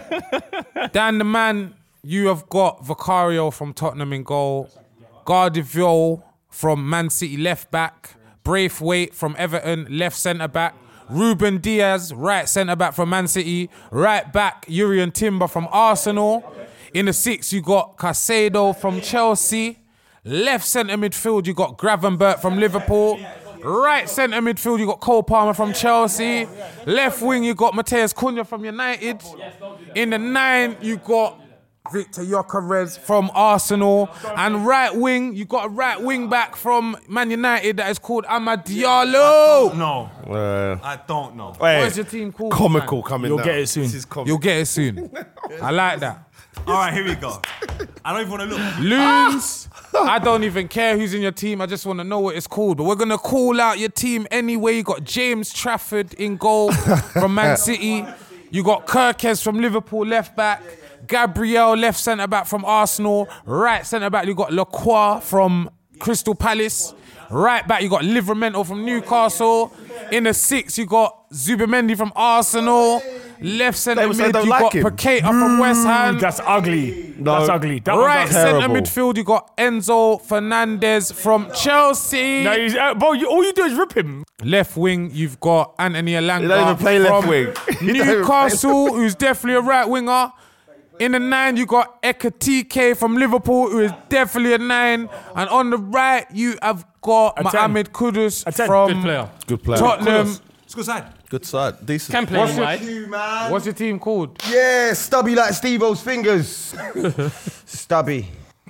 Dan the man, you have got Vicario from Tottenham in goal. Gardiviol from Man City left back. Braithwaite from Everton left centre back. Ruben Diaz, right centre back from Man City. Right back, Urian Timber from Arsenal. In the six, you got Caicedo from Chelsea. Left centre midfield, you got Gravenberch from Liverpool. Right centre midfield, you got Cole Palmer from Chelsea. Left wing, you got Mateus Cunha from United. In the nine, you got Victor Gyökeres from Arsenal. And right wing, you got a right wing back from Man United that is called Amad Diallo. No, Uh, I don't know. hey, What's your team called? comical man? coming You'll now. get it soon. This is comical. You'll get it soon. I like that. All right, here we go. I don't even want to look. Loons, I don't even care who's in your team. I just want to know what it's called. But we're going to call out your team anyway. You got James Trafford in goal from Man City. You got Kirkes from Liverpool, left back. Gabriel, left centre back from Arsenal. Right centre back, you got Lacroix from Crystal Palace. Right back, you got Livramento from Newcastle. In the six, you got Zubimendi from Arsenal. Left centre They say mid, don't you like got him. Paqueta from West Ham. That's ugly. That's ugly. That Right one's centre Terrible. midfield, you got Enzo Fernandez from Chelsea. No, he's, uh, bro, you, all you do is rip him. Left wing, you've got Anthony Elanga. He don't even play left from wing. He don't even Newcastle, who's definitely a right winger. In the nine, you got Ekatike from Liverpool, who is definitely a nine. And on the right, you have got A ten. Mohamed Kudus A ten. from Good player. Good player. Tottenham. Let's go side. Good side. Decent. Can play What's him your wide. You, man. What's your team called? Yeah, stubby like Steve-O's fingers. Stubby.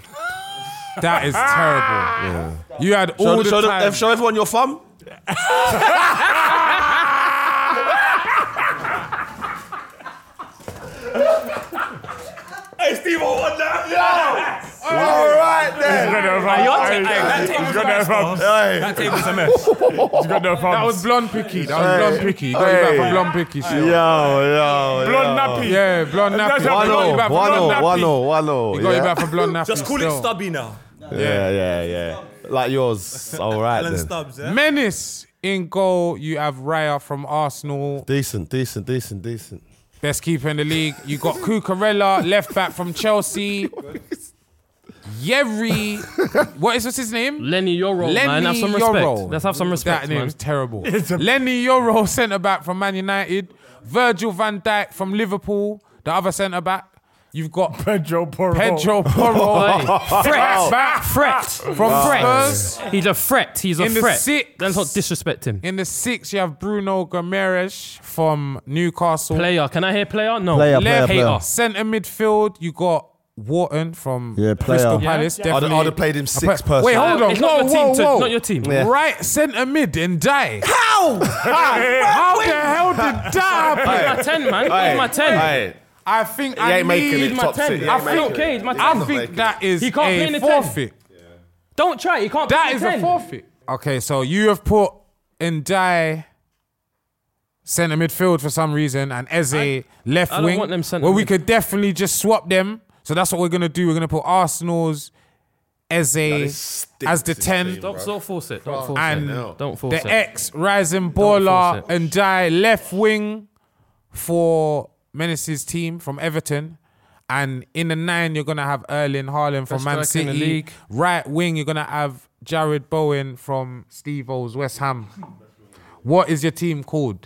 That is terrible. You had all Show, the show, time. them- show everyone your thumb. Hey, Steve, won that. All right then. He's got no fun. That table's a mess. He's got no fun. That was blonde picky. That was blonde picky. You got you back for blonde picky shit. Yo, yo, blonde yo. nappy. Yeah, blonde That's nappy. how We got you back for One blonde oh, nappy. one oh, one oh. We got you Yeah, back for blonde nappy. Just call it still. Stubby now. yeah, yeah, yeah. Like yours. All right Alan then. Stubbs, yeah? Menace in goal. You have Raya from Arsenal, Decent, decent, decent, decent. best keeper in the league. You got Cucurella, left back from Chelsea. Yerry, what is what's his name? Lenny Yoro, man. Have some respect. Yoro. Let's have some respect, That man. name's terrible. Lenny Yoro, centre back from Man United. Virgil van Dijk from Liverpool, the other centre back. You've got Pedro Porro. Pedro Porro, Hey, fret back Fret. from Spurs. He's a threat. He's a In the threat. six. Let's not disrespect him. In the six, you have Bruno Gomes from Newcastle. Player. Can I hear player? No. Player, Left player, player. centre midfield, you got Wharton from Yeah, player. Crystal Yeah, Palace. yeah. I'd, Definitely. I'd have played him six Wait, person. hold on. It's whoa, not your whoa, team. to- whoa. Not your team. Yeah. Right centre mid and die. How? How the hell did that happen? My ten, man. He's my ten. Hey, I think he I ain't making need. it He's my top ten. six. He I ain't feel making okay. it. He's my I ten. think that is He can't play in a the ten. forfeit. Don't try. He can't. That play is in the a ten. forfeit. Okay, so you have put Ndai centre midfield for some reason and Eze left I don't wing. want them centre well, we mid. could definitely just swap them. So that's what we're gonna do. We're gonna put Arsenal's Eze stinks, as the this ten. team, Don't, don't force it. Don't force And it. Don't force the it. ex rising force baller it. and die left wing for Menace's team from Everton. And in the nine, you're gonna have Erling Haaland from Best Man striker in City. the league. Right wing, you're gonna have Jared Bowen from Steve-O's West Ham. What is your team called?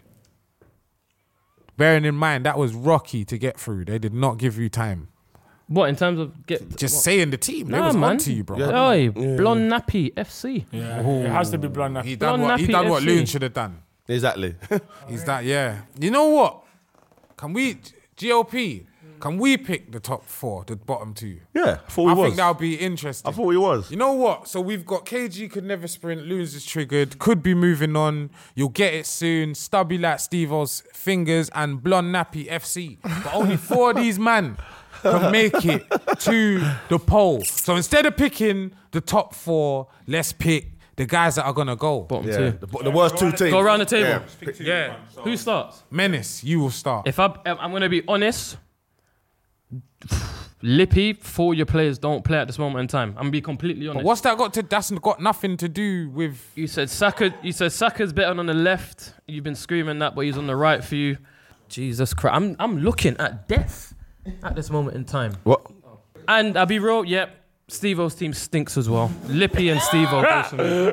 Bearing in mind that was rocky to get through. They did not give you time. What in terms of get? Just saying the team. They Nah, was man. on to you, bro. Oi, Blonde Nappy F C. Yeah, it has to be blonde. He nappy. done what he Nappy done what F C. Loon should have done. Exactly. He's that, yeah. You know what? Can we, G O P, can we pick the top four, the bottom two? Yeah, I thought we I was. think that'll be interesting. I thought we was. You know what? So we've got K G could never sprint, Loons is triggered, could be moving on. You'll get it soon. Stubby like Steve-O's fingers and Blonde Nappy F C. But only four of these man can make it to the poll. So instead of picking the top four, let's pick the guys that are gonna go. Bottom Yeah, two. the, the worst two teams. Go around the table. Yeah. Yeah. Who starts? Menace, you will start. If I, I'm going to be honest, Lippy, four of your players don't play at this moment in time. I'm gonna be completely honest. But what's that got to? That's got nothing to do with. You said Saka. You said Saka's better on the left. You've been screaming that, but he's on the right for you. Jesus Christ, I'm I'm looking at death at this moment in time. What? And I'll be real. Yep, Steve-O's team stinks as well. Lippy and Steve-O goes for me.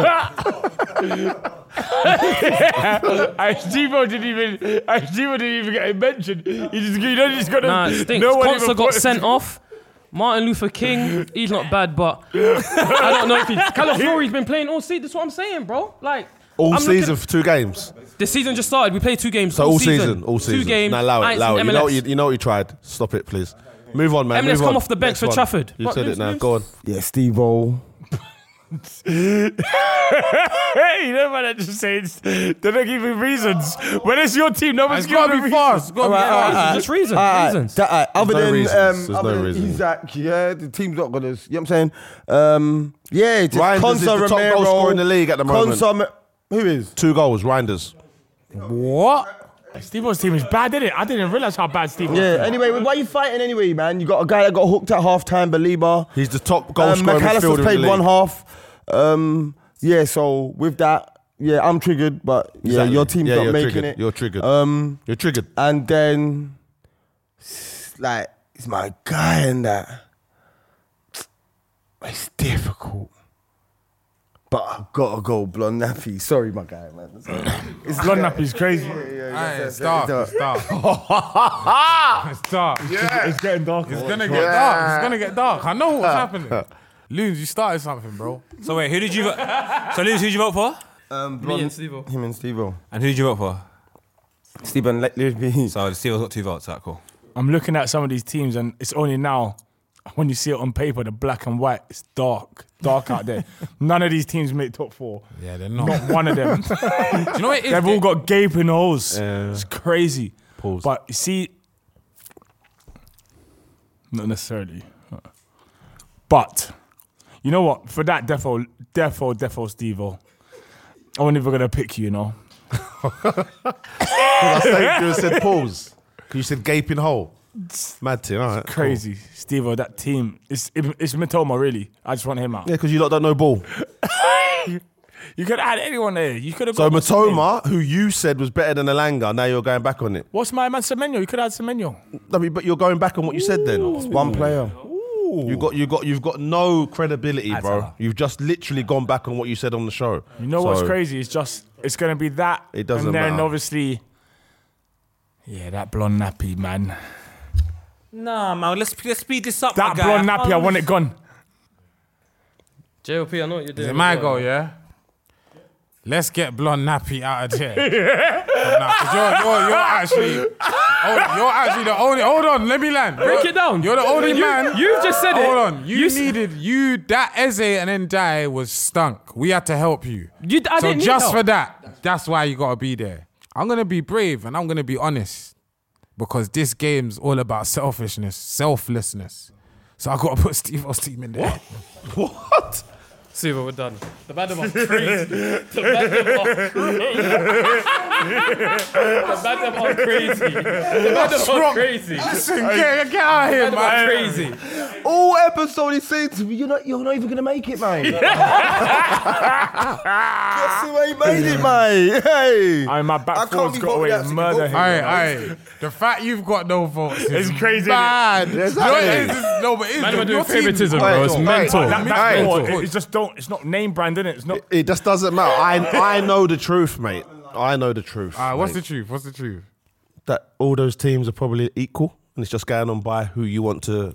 I Steve-O didn't even. I Steve-O didn't even get mentioned. He just, you know, just got to. Nah, it stinks. No one Conser even got put- sent off. Martin Luther King, he's not bad, but I don't know if he's. Calafiori's been playing all season. That's what I'm saying, bro. Like All I'm season looking- for two games. The season just started. We played two games. So all season, all season. Two games. Now allow I it, ain't allow seen it. You know, what M L S. you, you know what you tried. Stop it, please. Move on, man. M L S Move come on. off the bench Next for one. Trafford. You What, said lose, it now. lose? Go on. Yeah, Steve-O. Hey, you know what I just saying? They're not giving reasons. When it's your team, no one's It's got to giving be fast. It's got to be Alright, fast. alright, Just reasons. Alright, reasons. that- alright, other no than reasons. um, There's other no than reasons. Isaac, yeah, the team's not gonna. You know what I'm saying? Um, yeah, just Reinders is Conser, the top Romero, goal scorer in the league at the moment. Conser, who is? Two goals, Reinders. What? Steve-O's team is bad, didn't it? I didn't realize how bad Steve-O's Yeah. team is. Anyway, why are you fighting anyway, man? You got a guy that got hooked at half time, Belieber. He's the top goal Um, scorer midfielder McAllister's in the played league. one half. Um, yeah, so with that, yeah, I'm triggered, but yeah, Exactly. your team's yeah, not you're making triggered. it. You're triggered. Um, you're triggered. and then s- like it's my guy and that. It's difficult. But I've got to go blonde nappy. Sorry, my guy, man. Sorry. It's Blonde Nappy's crazy. Aye, it's dark. It's dark. It's dark. It's getting darker. It's gonna get dark. It's gonna get dark. I know what's happening. Loons, you started something, bro. So wait, who did you vote? So Lewis, who did you vote for? Um, Me blonde, and Steve-O. him and Steve-O. And who did you vote for? Stephen, let me. So Steve's got two votes. Alright, cool. I'm looking at some of these teams, and it's only now when you see it on paper, the black and white, it's dark, dark out there. None of these teams make top four. Yeah, they're not. Not one of them. Do you know what it is? They've all got gaping holes. Yeah. It's crazy. Pause. But you see, not necessarily. But you know what? For that, defo, defo, defo, Steve-O. I wasn't even gonna pick you, you know. I said, you said pause. You said gaping hole. Mad team, all right. Crazy, Steve-O. That team. It's it's Mitoma, really. I just want him out. Yeah, because you lot don't know ball. You could add anyone there. You could have. So got what's his name? Matoma, who you said was better than Elanga, now you're going back on it. What's my man Semenyo? You could add Semenyo. I mean, but you're going back on what you said then. One player. You got, you got, you've got no credibility, bro. Azar. You've just literally gone back on what you said on the show. You know what's So, crazy? It's just it's gonna be that. It doesn't and then matter. obviously, yeah, that blonde nappy man. Nah, man. Let's let's speed this up. That my guy. blonde nappy, I want it gone. J O P, I know what you're doing. Is it my go, yeah? Let's get blonde nappy out of there. Nah, 'cause you're, you're, you're actually, hold on, you're actually the only. Hold on, let me land. Break You're- it down. You're the only You- man. you've just said it. Hold on, you, You s- needed you that Eze and then Die was stunk. We had to help you. You, I so didn't need just help. for that, that's why you gotta be there. I'm gonna be brave and I'm gonna be honest because this game's all about selfishness, selflessness. So I gotta put Steve-O's team in there. What? Steve-O, we're done. The bad are crazy. The bad are crazy. The bad are crazy. The bad are crazy. Listen, get, get out of here, The bad are man. crazy. All episode he's saying to me, you're not, you're not even gonna make it, man. Guess who ain't made it, man? Hey. I mean, my I back can't forward's be got bothered away with and that murder to him. go. Aye, aye. The fact you've got no votes is It's crazy, bad. Yes, You know what it it is. is? No, but it's Man, we're your doing team- favoritism, Wait, bro. It's wait, mental. wait. That, Hey, that board, hey. it's just don't. It's not name brand, innit? It's not. It just doesn't matter. I, I know the truth, mate. I know the truth. Alright, what's mate. the truth? What's the truth? That all those teams are probably equal, and it's just going on by who you want to.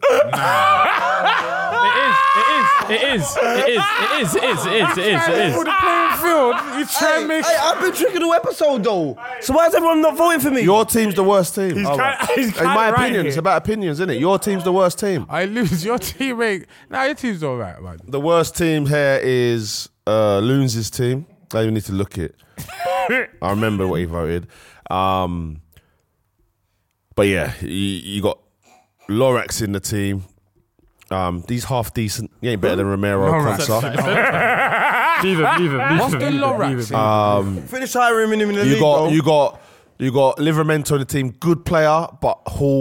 It is. It is. It is. It is. It is. It is. It is. It For is. the playing field, you try Hey, and make. hey, I've been triggered all episode though. So why is everyone not voting for me? Your team's the worst team. He's All kinda- he's In kinda my right opinion, here. it's about opinions, isn't it? Your team's the worst team. I lose your teammate. Nah, your team's all right, man. The worst team here is uh, Loons' team. I even need to look it. I remember what he voted. Um, but yeah, you, you got Lorax in the team. Um, he's half decent. He ain't better than Romero or Lorax. Consa. Leave him. Leave him. What's the Lorax? Um, Finish hiring him in the you league, got though. you got you got Livramento in the team. Good player, but Hall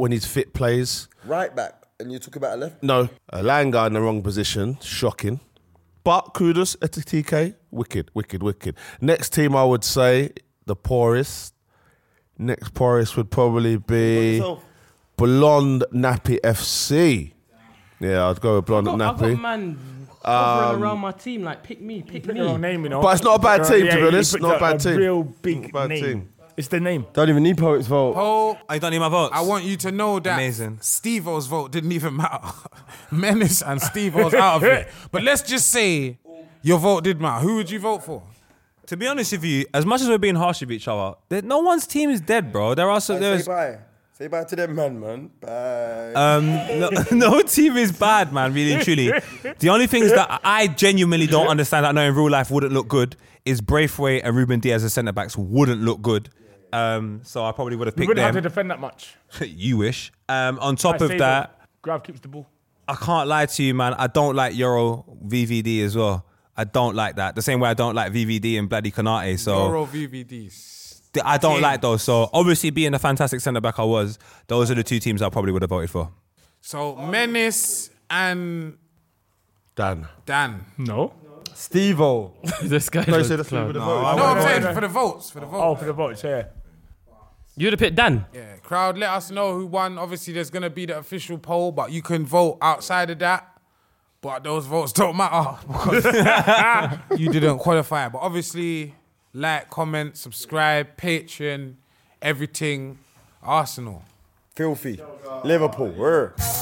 when he's fit plays. Right back. And you talk about a left? No, Elanga in the wrong position. Shocking. But kudos to T K. Wicked, wicked, wicked. Next team I would say, the poorest. Next poorest would probably be Blonde Nappy F C. Yeah, I'd go with Blonde I've got, I've got Nappy. man hovering around my team like, pick me, pick Pick me. the wrong name, you know. But it's not a bad team, to Yeah, be you honest. picked Not a a- bad a team. real big Not a bad name. team. It's the name. Don't even need Poet's vote. Oh, I don't need my votes. I want you to know that Amazing. Steve-O's vote didn't even matter. Menace and Steve-O's out of it. But let's just say your vote did matter. Who would you vote for? To be honest with you, as much as we're being harsh with each other, there, no one's team is dead, bro. There are some. Say There's, bye. Say bye to them, man, man. Bye. um, no, no team is bad, man. Really and truly. The only things that I genuinely don't understand that I know in real life wouldn't look good is Braithwaite and Ruben Diaz as centre backs wouldn't look good. Um, so I probably would have We picked wouldn't have to them. defend that much. You wish. Um, on I top say of that, Grav keeps the ball. I can't lie to you, man. I don't like Euro V V D as well. I don't like that. The same way I don't like V V D and bloody Konate. So Euro V V Ds. th- I don't Team. like those. So obviously, being a fantastic centre back I was, those are the two teams I probably would have voted for. So Menace and Dan. Dan. No. Steve-O. This guy's No, a say that's clown. with the No, vote. I'm saying for the votes. For the votes. Oh, for the votes, yeah. You would have picked Dan. Yeah, crowd, let us know who won. Obviously, there's going to be the official poll, but you can vote outside of that. But those votes don't matter because you didn't qualify. But obviously, like, comment, subscribe, Patreon, everything. Arsenal. Filthy. Liverpool. Word.